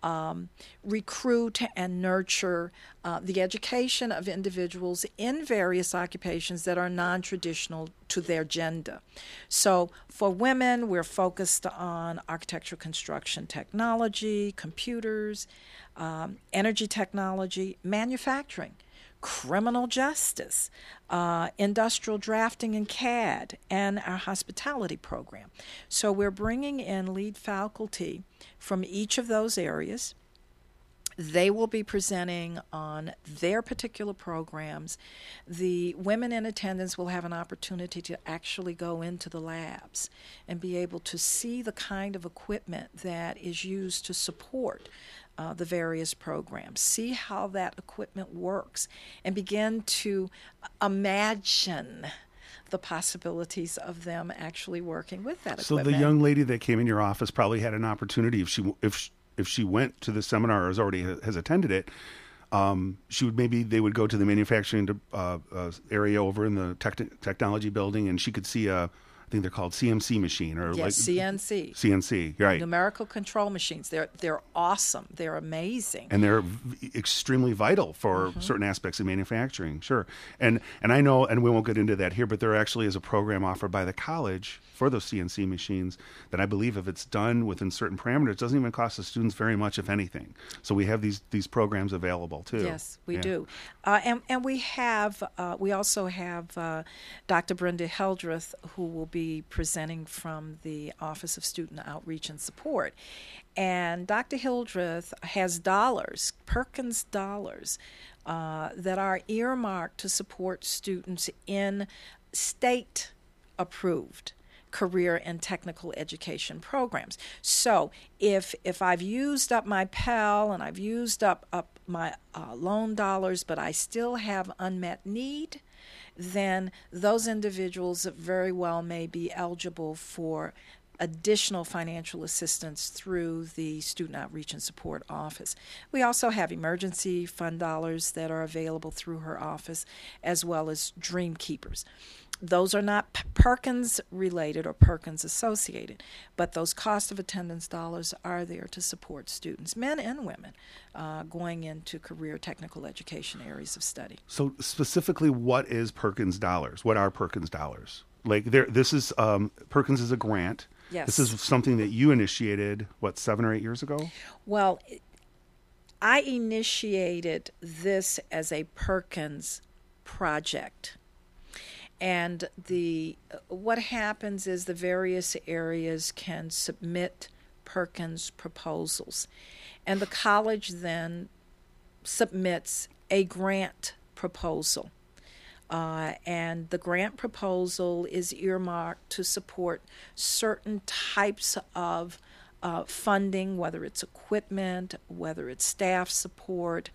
recruit and nurture the education of individuals in various occupations that are non-traditional to their gender. So for women, we're focused on architectural construction technology, computers, energy technology, manufacturing, criminal justice, industrial drafting and CAD, and our hospitality program. So we're bringing in lead faculty from each of those areas. They will be presenting on their particular programs. The women in attendance will have an opportunity to actually go into the labs and be able to see the kind of equipment that is used to support the various programs, see how that equipment works, and begin to imagine the possibilities of them actually working with that So equipment. the young lady that came in your office probably had an opportunity, if she went to the seminar or has attended it, they would go to the manufacturing area over in the technology building, and she could see I think they're called CNC machine, or CNC. CNC, right? Numerical control machines. They're awesome. They're amazing. And they're extremely vital for certain aspects of manufacturing, sure. And I know, and we won't get into that here, but there actually is a program offered by the college for those CNC machines that I believe, if it's done within certain parameters, doesn't even cost the students very much, if anything. So we have these programs available too. Yes, we do. And we also have Dr. Brenda Heldreth, who will be presenting from the Office of Student Outreach and Support. And Dr. Hildreth has dollars, Perkins dollars, that are earmarked to support students in state-approved career and technical education programs. So if I've used up my Pell and I've used up my loan dollars, but I still have unmet need, then those individuals very well may be eligible for additional financial assistance through the Student Outreach and Support Office. We also have emergency fund dollars that are available through her office, as well as Dream Keepers. Those are not Perkins related or Perkins associated, but those cost of attendance dollars are there to support students, men and women, going into career technical education areas of study. So specifically, what is Perkins dollars? What are Perkins dollars? This is Perkins is a grant. Yes. This is something that you initiated, 7 or 8 years ago? Well, I initiated this as a Perkins project. And what happens is the various areas can submit Perkins proposals. And the college then submits a grant proposal. And the grant proposal is earmarked to support certain types of funding, whether it's equipment, whether it's staff support,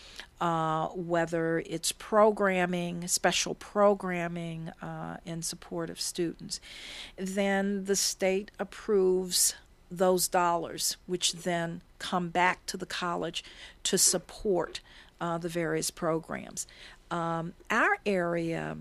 whether it's programming, special programming in support of students. Then the state approves those dollars, which then come back to the college to support the various programs. Our area,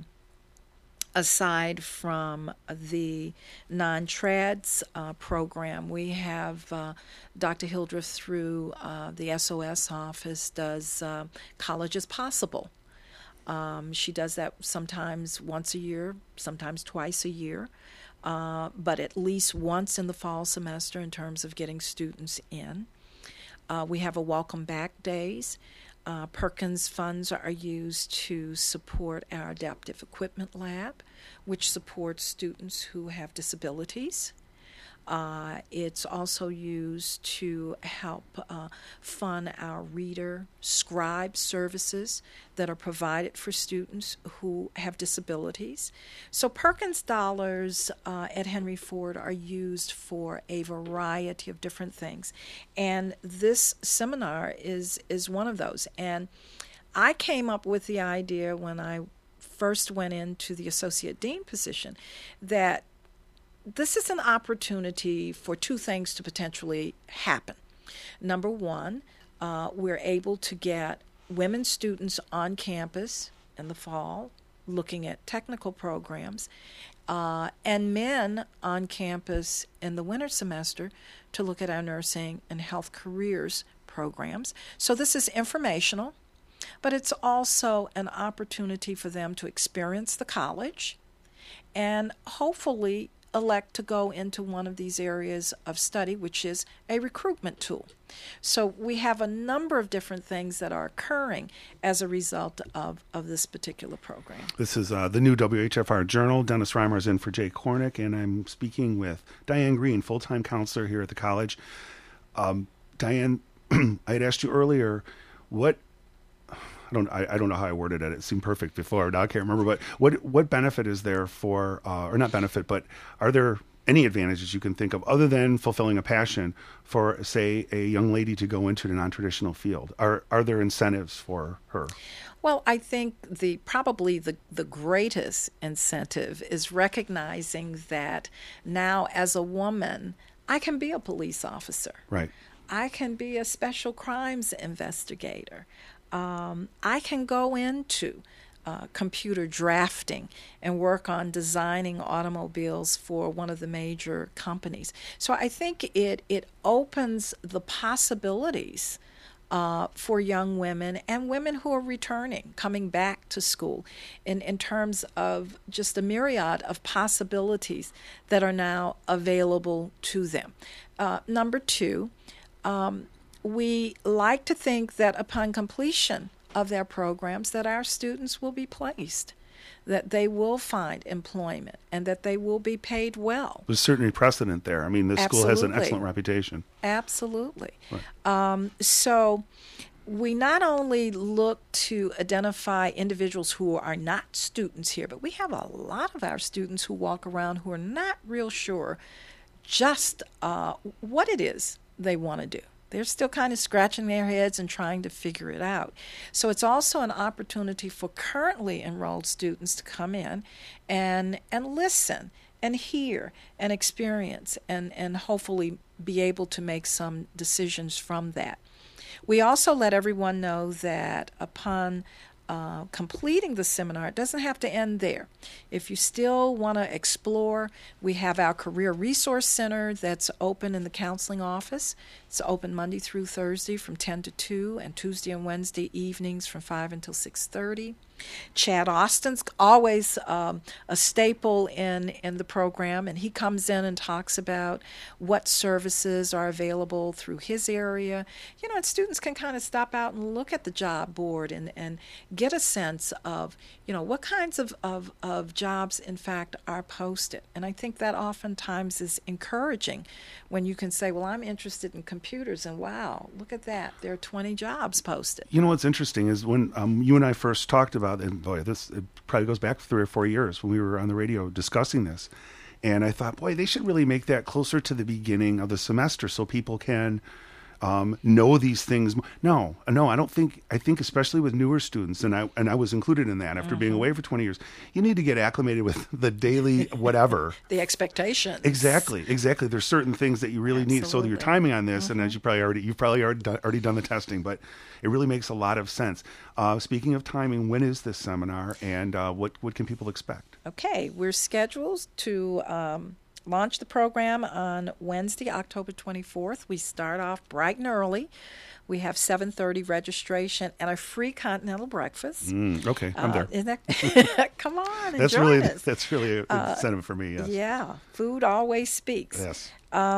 aside from the non-trads program, we have Dr. Hildreth through the SOS office does College is Possible. She does that sometimes once a year, sometimes twice a year, but at least once in the fall semester in terms of getting students in. We have a Welcome Back Days. Perkins funds are used to support our Adaptive Equipment Lab, which supports students who have disabilities. It's also used to help fund our reader scribe services that are provided for students who have disabilities. So Perkins dollars at Henry Ford are used for a variety of different things. And this seminar is one of those. And I came up with the idea when I first went into the associate dean position that this is an opportunity for two things to potentially happen. Number one, we're able to get women students on campus in the fall looking at technical programs, and men on campus in the winter semester to look at our nursing and health careers programs. So this is informational, but it's also an opportunity for them to experience the college and hopefully elect to go into one of these areas of study, which is a recruitment tool. So we have a number of different things that are occurring as a result of this particular program. This is the new WHFR Journal. Dennis Reimer is in for Jay Kornick, and I'm speaking with Diane Green, full-time counselor here at the college. Diane, I had asked you earlier, I don't know how I worded it. It seemed perfect before. Now I can't remember. But what benefit is there for, or not benefit, but are there any advantages you can think of other than fulfilling a passion for, say, a young lady to go into a non-traditional field? Are there incentives for her? Well, I think probably the greatest incentive is recognizing that now as a woman, I can be a police officer. Right. I can be a special crimes investigator. I can go into computer drafting and work on designing automobiles for one of the major companies. So I think it opens the possibilities for young women and women who are returning, coming back to school, in terms of just a myriad of possibilities that are now available to them. Number two, we like to think that upon completion of their programs that our students will be placed, that they will find employment, and that they will be paid well. There's certainly precedent there. I mean, this school has an Absolutely. excellent reputation. Absolutely. Right. So we not only look to identify individuals who are not students here, but we have a lot of our students who walk around who are not real sure just what it is they want to do. They're still kind of scratching their heads and trying to figure it out. So it's also an opportunity for currently enrolled students to come in and listen and hear and experience and hopefully be able to make some decisions from that. We also let everyone know that upon completing the seminar, it doesn't have to end there. If you still want to explore, we have our Career Resource Center that's open in the counseling office. It's open Monday through Thursday from 10 to 2 and Tuesday and Wednesday evenings from 5 until 6:30. Chad Austin's always a staple in the program, and he comes in and talks about what services are available through his area. You know, and students can kind of stop out and look at the job board and get a sense of, you know, what kinds of jobs, in fact, are posted. And I think that oftentimes is encouraging when you can say, well, I'm interested in computers, and wow, look at that. There are 20 jobs posted. You know what's interesting is when you and I first talked about, and boy, it probably goes back 3 or 4 years when we were on the radio discussing this, and I thought, boy, they should really make that closer to the beginning of the semester so people can know these things. No, I don't think. I think especially with newer students, and I was included in that after being away for 20 years. You need to get acclimated with the daily whatever. The expectations. Exactly. There's certain things that you really need. So your Absolutely. timing on this, and as you've probably already done the testing, but it really makes a lot of sense. Speaking of timing, when is this seminar, and what can people expect? Okay, we're scheduled to launch the program on Wednesday, October 24th. We start off bright and early. We have 7:30 registration and a free continental breakfast. Okay, I'm there. Isn't that, come on, That's join really us. that's really an incentive for me. Yes. Yeah, food always speaks. Yes.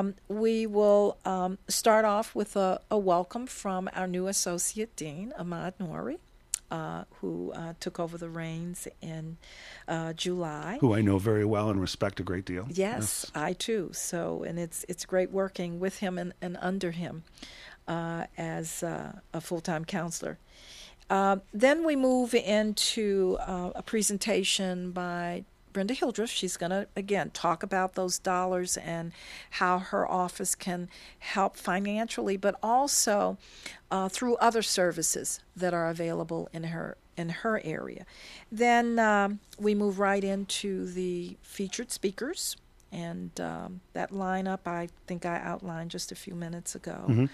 We will start off with a welcome from our new Associate Dean, Ahmad Nouri. who took over the reins in July. Who I know very well and respect a great deal. Yes, I too. So, and it's great working with him and under him as a full-time counselor. Then we move into a presentation by Brenda Hildreth. She's going to, again, talk about those dollars and how her office can help financially, but also through other services that are available in her area. Then we move right into the featured speakers, and that lineup I think I outlined just a few minutes ago.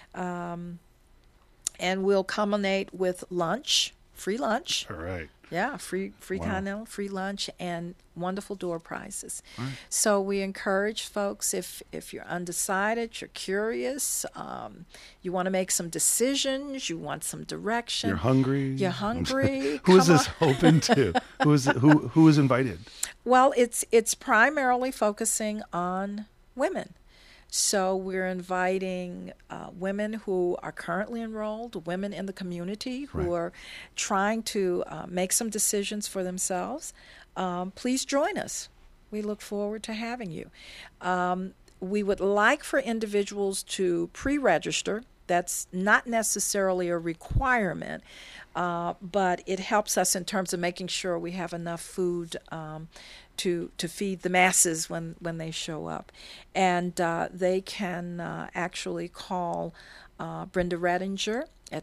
And we'll culminate with lunch, free lunch. All right. Yeah, free Wow. continental, free lunch, and wonderful door prizes. Right. So we encourage folks, if you're undecided, you're curious, you want to make some decisions, you want some direction. You're hungry. You're hungry. Who is come this on. open to? Who is invited? Well, it's primarily focusing on women. So we're inviting women who are currently enrolled, women in the community who Right. are trying to make some decisions for themselves. Please join us. We look forward to having you. We would like for individuals to pre-register. That's not necessarily a requirement, but it helps us in terms of making sure we have enough food to feed the masses when they show up. And they can actually call Brenda Redinger at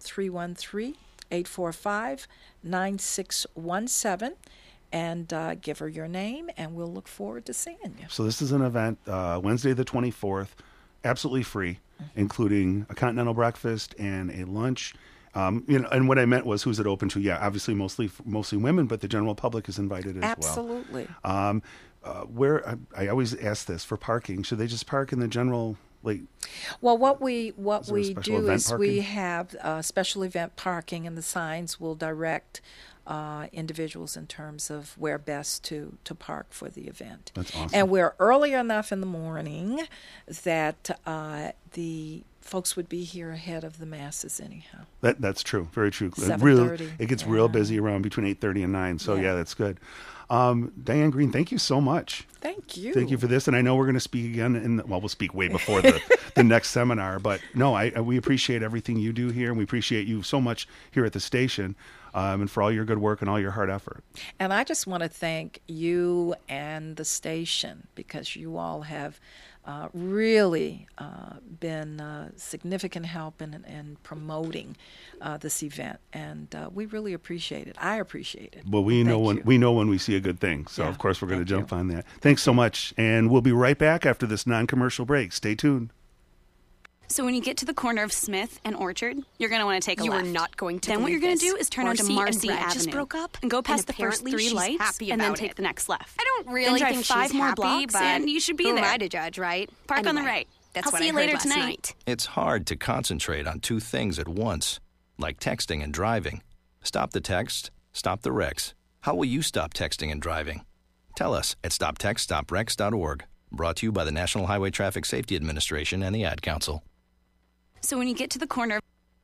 313-845-9617 and give her your name, and we'll look forward to seeing you. So this is an event Wednesday the 24th, absolutely free, including a continental breakfast and a lunch. And what I meant was, who's it open to? Yeah, obviously mostly women, but the general public is invited as Absolutely. well. Where I always ask this for parking, should they just park in the general? Well, what we Is there a special do event is we parking? have special event parking, and the signs will direct individuals in terms of where best to park for the event. That's awesome. And we're early enough in the morning that the folks would be here ahead of the masses anyhow. That's true, very true. 7:30, It gets real yeah. busy around between 8:30 and 9. So Yeah. yeah, that's good. Diane Green, thank you so much. Thank you. Thank you for this, and I know we're going to speak again. We'll speak way before the next seminar. But no, we appreciate everything you do here, and we appreciate you so much here at the station, and for all your good work and all your hard effort. And I just want to thank you and the station, because you all have really been significant help in promoting this event, and we really appreciate it. I appreciate it. Well, we know Thank you. when we see a good thing. So Yeah, of course we're going to thank jump you. on that. Thanks so much, and we'll be right back after this non-commercial break. Stay tuned. So when you get to the corner of Smith and Orchard, you're going to want to take a You are left. not going to Then what you're believe going to this. do is turn onto Marcy and Marcy Brad Avenue just broke up, and go and past the first apparently 3 she's lights happy and then about take it. the next left. I don't really then drive think 5 she's more happy, blocks but and you should be who there. am I to judge, right? Park on the Anyway, right. That's I'll what see I you heard later last tonight. night. It's hard to concentrate on two things at once, like texting and driving. Stop the text, stop the wrecks. How will you stop texting and driving? Tell us at stoptextstoprex.org. Brought to you by the National Highway Traffic Safety Administration and the Ad Council. So when you get to the corner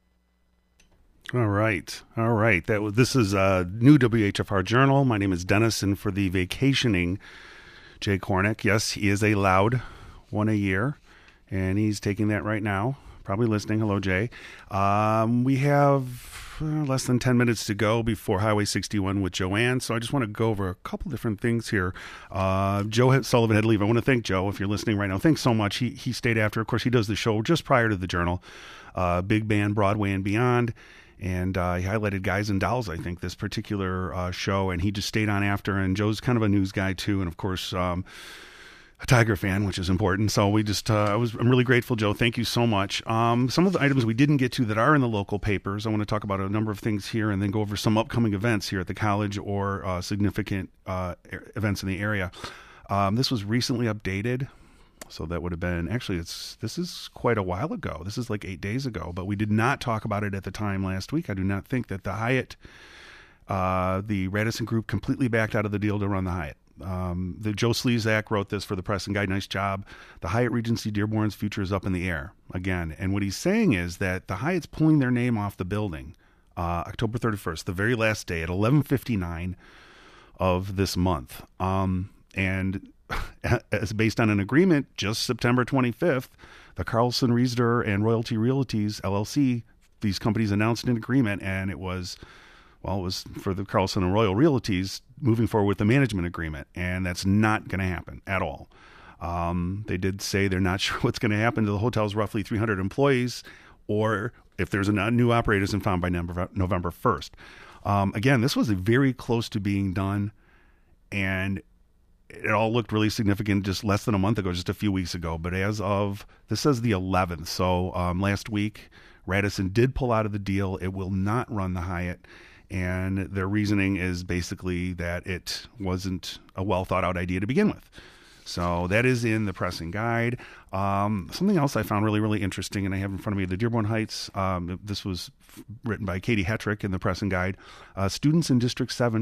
All right. This is a new WHFR Journal. My name is Dennis, and for the vacationing Jay Cornick, yes, he is a loud one a year, and he's taking that right now. Probably listening. Hello, Jay. We have less than 10 minutes to go before Highway 61 with Joanne, so I just want to go over a couple different things here. Joe Sullivan had to leave. I want to thank Joe, if you're listening right now. Thanks so much. He stayed after. Of course, he does the show just prior to the Journal, Big Band, Broadway, and Beyond. And he highlighted Guys and Dolls, I think, this particular show, and he just stayed on after. And Joe's kind of a news guy, too, and, of course, a Tiger fan, which is important. So we just, I'm really grateful, Joe. Thank you so much. Some of the items we didn't get to that are in the local papers, I want to talk about a number of things here and then go over some upcoming events here at the college or significant events in the area. This was recently updated. So that would have been, actually, this is quite a while ago. This is like 8 days ago, but we did not talk about it at the time last week. I do not think that the Hyatt, the Radisson Group completely backed out of the deal to run the Hyatt. The Joe Slezak wrote this for the Press and Guide. Nice job. The Hyatt Regency Dearborn's future is up in the air again. And what he's saying is that the Hyatt's pulling their name off the building October 31st, the very last day at 11:59 of this month. And as based on an agreement, just September 25th, the Carlson Riesder and Royalty Realties LLC, these companies announced an agreement, and it was for the Carlson and Royal Realties moving forward with the management agreement, and that's not going to happen at all. They did say they're not sure what's going to happen to the hotel's roughly 300 employees, or if there's a new operator isn't found by November 1st. Again, this was very close to being done, and it all looked really significant just less than a month ago, just a few weeks ago. But as of, this says the 11th, so last week, Radisson did pull out of the deal. It will not run the Hyatt, and their reasoning is basically that it wasn't a well thought out idea to begin with. So that is in the pressing guide. Something else I found really, really interesting, and I have in front of me the Dearborn Heights. This was written by Katie Hetrick in the pressing guide. Students in District 7,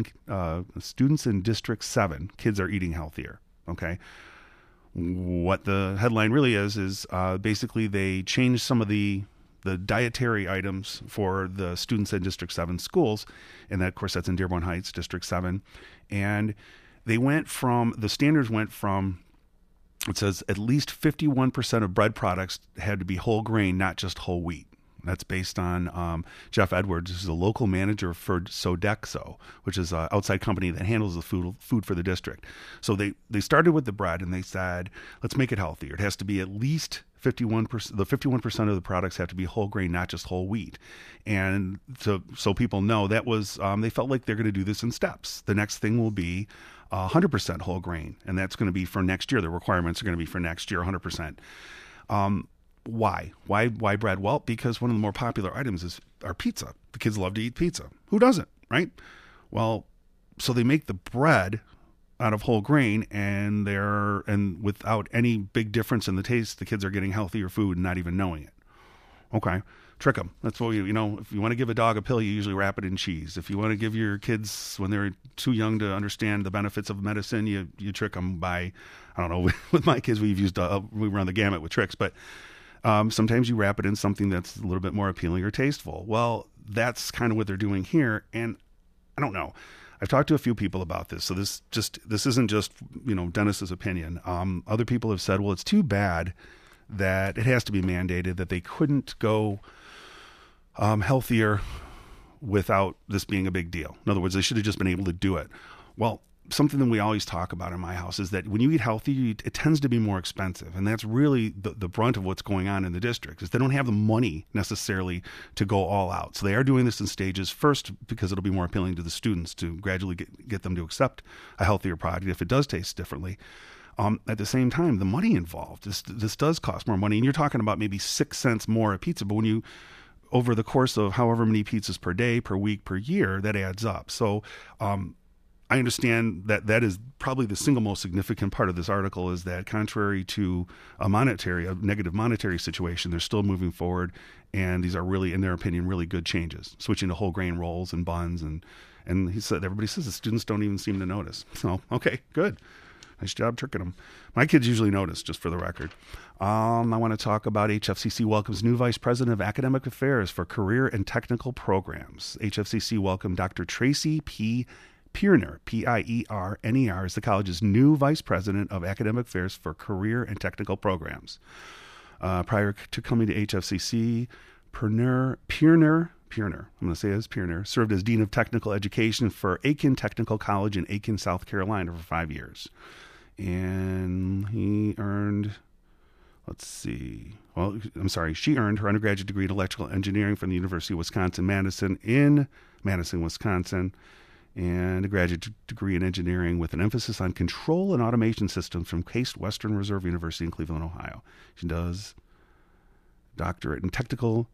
kids are eating healthier. Okay. What the headline really is basically they changed some of the dietary items for the students in District 7 schools. And that, of course, that's in Dearborn Heights, District 7. And the standards went from, it says at least 51% of bread products had to be whole grain, not just whole wheat. That's based on Jeff Edwards, who's a local manager for Sodexo, which is an outside company that handles the food for the district. So they started with the bread, and they said, let's make it healthier. It has to be at least 51%. The 51% of the products have to be whole grain, not just whole wheat. And so people know that was they felt like they're going to do this in steps. The next thing will be 100% whole grain, and that's going to be for next year. The requirements are going to be for next year, 100%. Why bread? Well, because one of the more popular items is our pizza. The kids love to eat pizza. Who doesn't, right? Well, so they make the bread out of whole grain, and without any big difference in the taste, the kids are getting healthier food and not even knowing it. Okay. Trick them. That's what if you want to give a dog a pill, you usually wrap it in cheese. If you want to give your kids, when they're too young to understand the benefits of medicine, you trick them by, I don't know, with my kids, we run the gamut with tricks, but sometimes you wrap it in something that's a little bit more appealing or tasteful. Well, that's kind of what they're doing here. And I don't know. I've talked to a few people about this. So this isn't just, Dennis's opinion. Other people have said, well, it's too bad that it has to be mandated, that they couldn't go healthier without this being a big deal. In other words, they should have just been able to do it. Well, something that we always talk about in my house is that when you eat healthy, it tends to be more expensive. And that's really the brunt of what's going on in the district, is they don't have the money necessarily to go all out. So they are doing this in stages, first because it'll be more appealing to the students to gradually get them to accept a healthier product if it does taste differently. At the same time, the money involved, this does cost more money. And you're talking about maybe 6 cents more a pizza, but when you over the course of however many pizzas per day, per week, per year, that adds up. So I understand that is probably the single most significant part of this article, is that contrary to a negative monetary situation, they're still moving forward. And these are really, in their opinion, really good changes, switching to whole grain rolls and buns. And he said, everybody says the students don't even seem to notice. So, okay, good. Nice job tricking them. My kids usually notice, just for the record. I want to talk about HFCC welcomes new Vice President of Academic Affairs for Career and Technical Programs. HFCC welcomed Dr. Tracy P. Pierner, Pierner, is the college's new Vice President of Academic Affairs for Career and Technical Programs. Prior to coming to HFCC, Pierner, I'm going to say it as Pierner, served as Dean of Technical Education for Aiken Technical College in Aiken, South Carolina for 5 years. And he earned, she earned her undergraduate degree in electrical engineering from the University of Wisconsin-Madison in Madison, Wisconsin, and a graduate degree in engineering with an emphasis on control and automation systems from Case Western Reserve University in Cleveland, Ohio. She does doctorate in technical,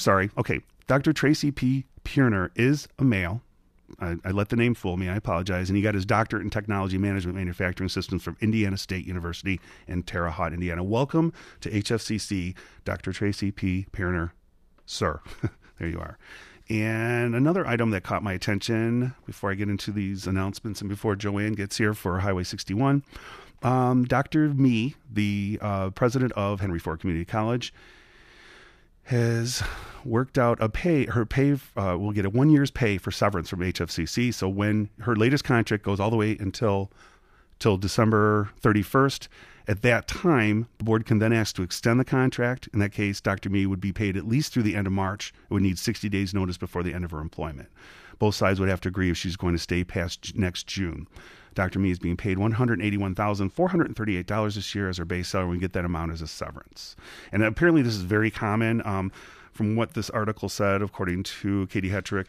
Dr. Tracy P. Pierner is a male. I let the name fool me. I apologize. And he got his doctorate in technology management manufacturing systems from Indiana State University in Terre Haute, Indiana. Welcome to HFCC, Dr. Tracy P. Pierner, sir. There you are. And another item that caught my attention before I get into these announcements and before Joanne gets here for Highway 61, Dr. Mee, the president of Henry Ford Community College, has worked out her pay will get a 1 year's pay for severance from HFCC. So when her latest contract goes all the way until December 31st, at that time, the board can then ask to extend the contract. In that case, Dr. Mee would be paid at least through the end of March. It would need 60 days notice before the end of her employment. Both sides would have to agree if she's going to stay past next June. Dr. Mee is being paid $181,438 this year as her base salary. We get that amount as a severance. And apparently this is very common. From what this article said, according to Katie Hetrick,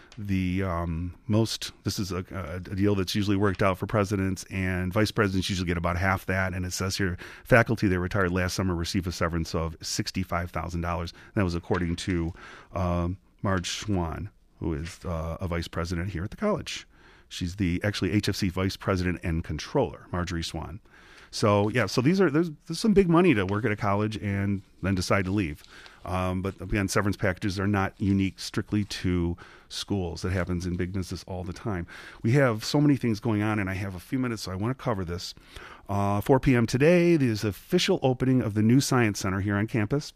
this is a deal that's usually worked out for presidents, and vice presidents usually get about half that. And it says here, faculty that retired last summer received a severance of $65,000. That was according to Marge Swan, who is a vice president here at the college. She's actually HFC vice president and controller, Marjorie Swan. So yeah, so there's some big money to work at a college and then decide to leave. But again, severance packages are not unique strictly to schools. That happens in big business all the time. We have so many things going on, and I have a few minutes, so I want to cover this. 4 p.m. today, there's the official opening of the new Science Center here on campus.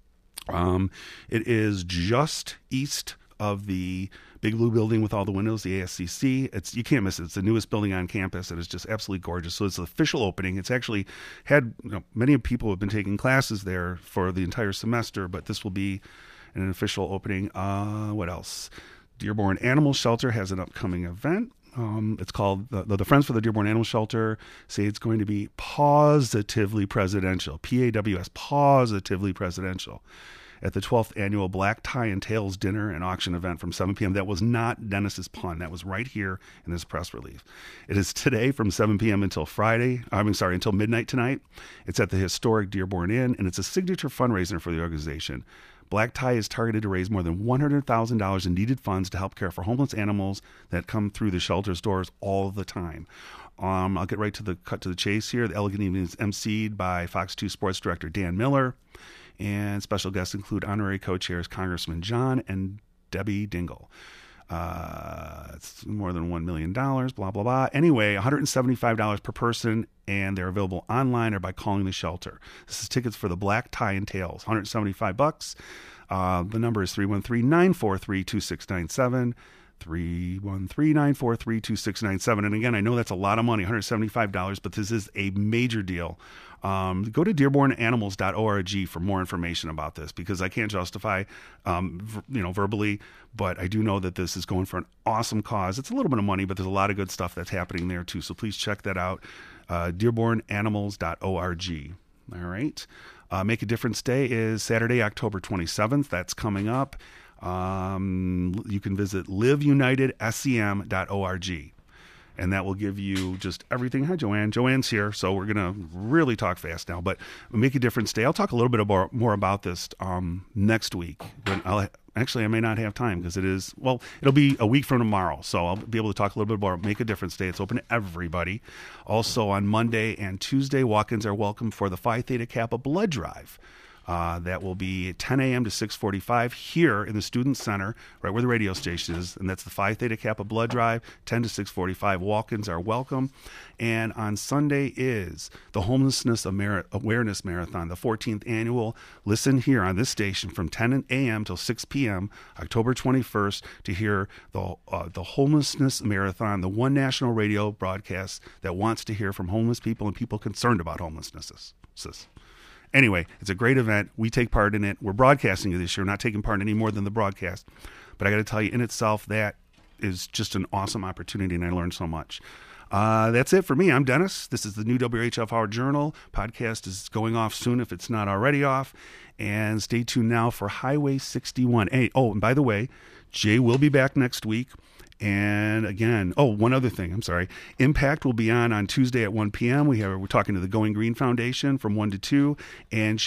It is just east of the big blue building with all the windows, the ASCC. You can't miss it. It's the newest building on campus. It is just absolutely gorgeous. So it's the official opening. It's actually had, many people have been taking classes there for the entire semester, but this will be an official opening. What else? Dearborn Animal Shelter has an upcoming event. It's called the Friends for the Dearborn Animal Shelter say it's going to be positively presidential. PAWS, positively presidential. At the 12th annual Black Tie and Tails dinner and auction event from 7 p.m. That was not Dennis's pun. That was right here in this press release. It is today from 7 p.m. until midnight tonight. It's at the historic Dearborn Inn, and it's a signature fundraiser for the organization. Black Tie is targeted to raise more than $100,000 in needed funds to help care for homeless animals that come through the shelter's doors all the time. I'll get right to the chase here. The Elegant Evening is emceed by Fox 2 Sports Director Dan Miller. And special guests include honorary co-chairs Congressman John and Debbie Dingle. It's more than $1 million, blah, blah, blah. Anyway, $175 per person, and they're available online or by calling the shelter. This is tickets for the Black Tie and Tails, $175. The number is 313-943-2697. 313-943-2697. And again, I know that's a lot of money, $175, but this is a major deal. Go to dearbornanimals.org for more information about this, because I can't justify, verbally, but I do know that this is going for an awesome cause. It's a little bit of money, but there's a lot of good stuff that's happening there too. So please check that out. Dearbornanimals.org. All right. Make a Difference Day is Saturday, October 27th. That's coming up. You can visit liveunitedscm.org, and that will give you just everything. Hi, Joanne. Joanne's here, so we're going to really talk fast now, but Make a Difference Day. I'll talk a little bit more about this next week. But I may not have time because it'll be a week from tomorrow, so I'll be able to talk a little bit more. Make a Difference Day. It's open to everybody. Also on Monday and Tuesday, walk-ins are welcome for the Phi Theta Kappa blood drive. That will be 10 a.m. to 6:45 here in the Student Center, right where the radio station is, and that's the Phi Theta Kappa blood drive, 10 to 6:45. Walk-ins are welcome. And on Sunday is the Homelessness Awareness Marathon, the 14th annual. Listen here on this station from 10 a.m. till 6 p.m., October 21st, to hear the Homelessness Marathon, the one national radio broadcast that wants to hear from homeless people and people concerned about homelessness. Anyway, it's a great event. We take part in it. We're broadcasting it this year, not taking part any more than the broadcast. But I got to tell you, in itself, that is just an awesome opportunity, and I learned so much. That's it for me. I'm Dennis. This is the new WHF Hour Journal. Podcast is going off soon if it's not already off. And stay tuned now for Highway 61. Hey, and by the way, Jay will be back next week. And again, one other thing, I'm sorry. Impact will be on Tuesday at 1 p.m. We're talking to the Going Green Foundation from 1 to 2. And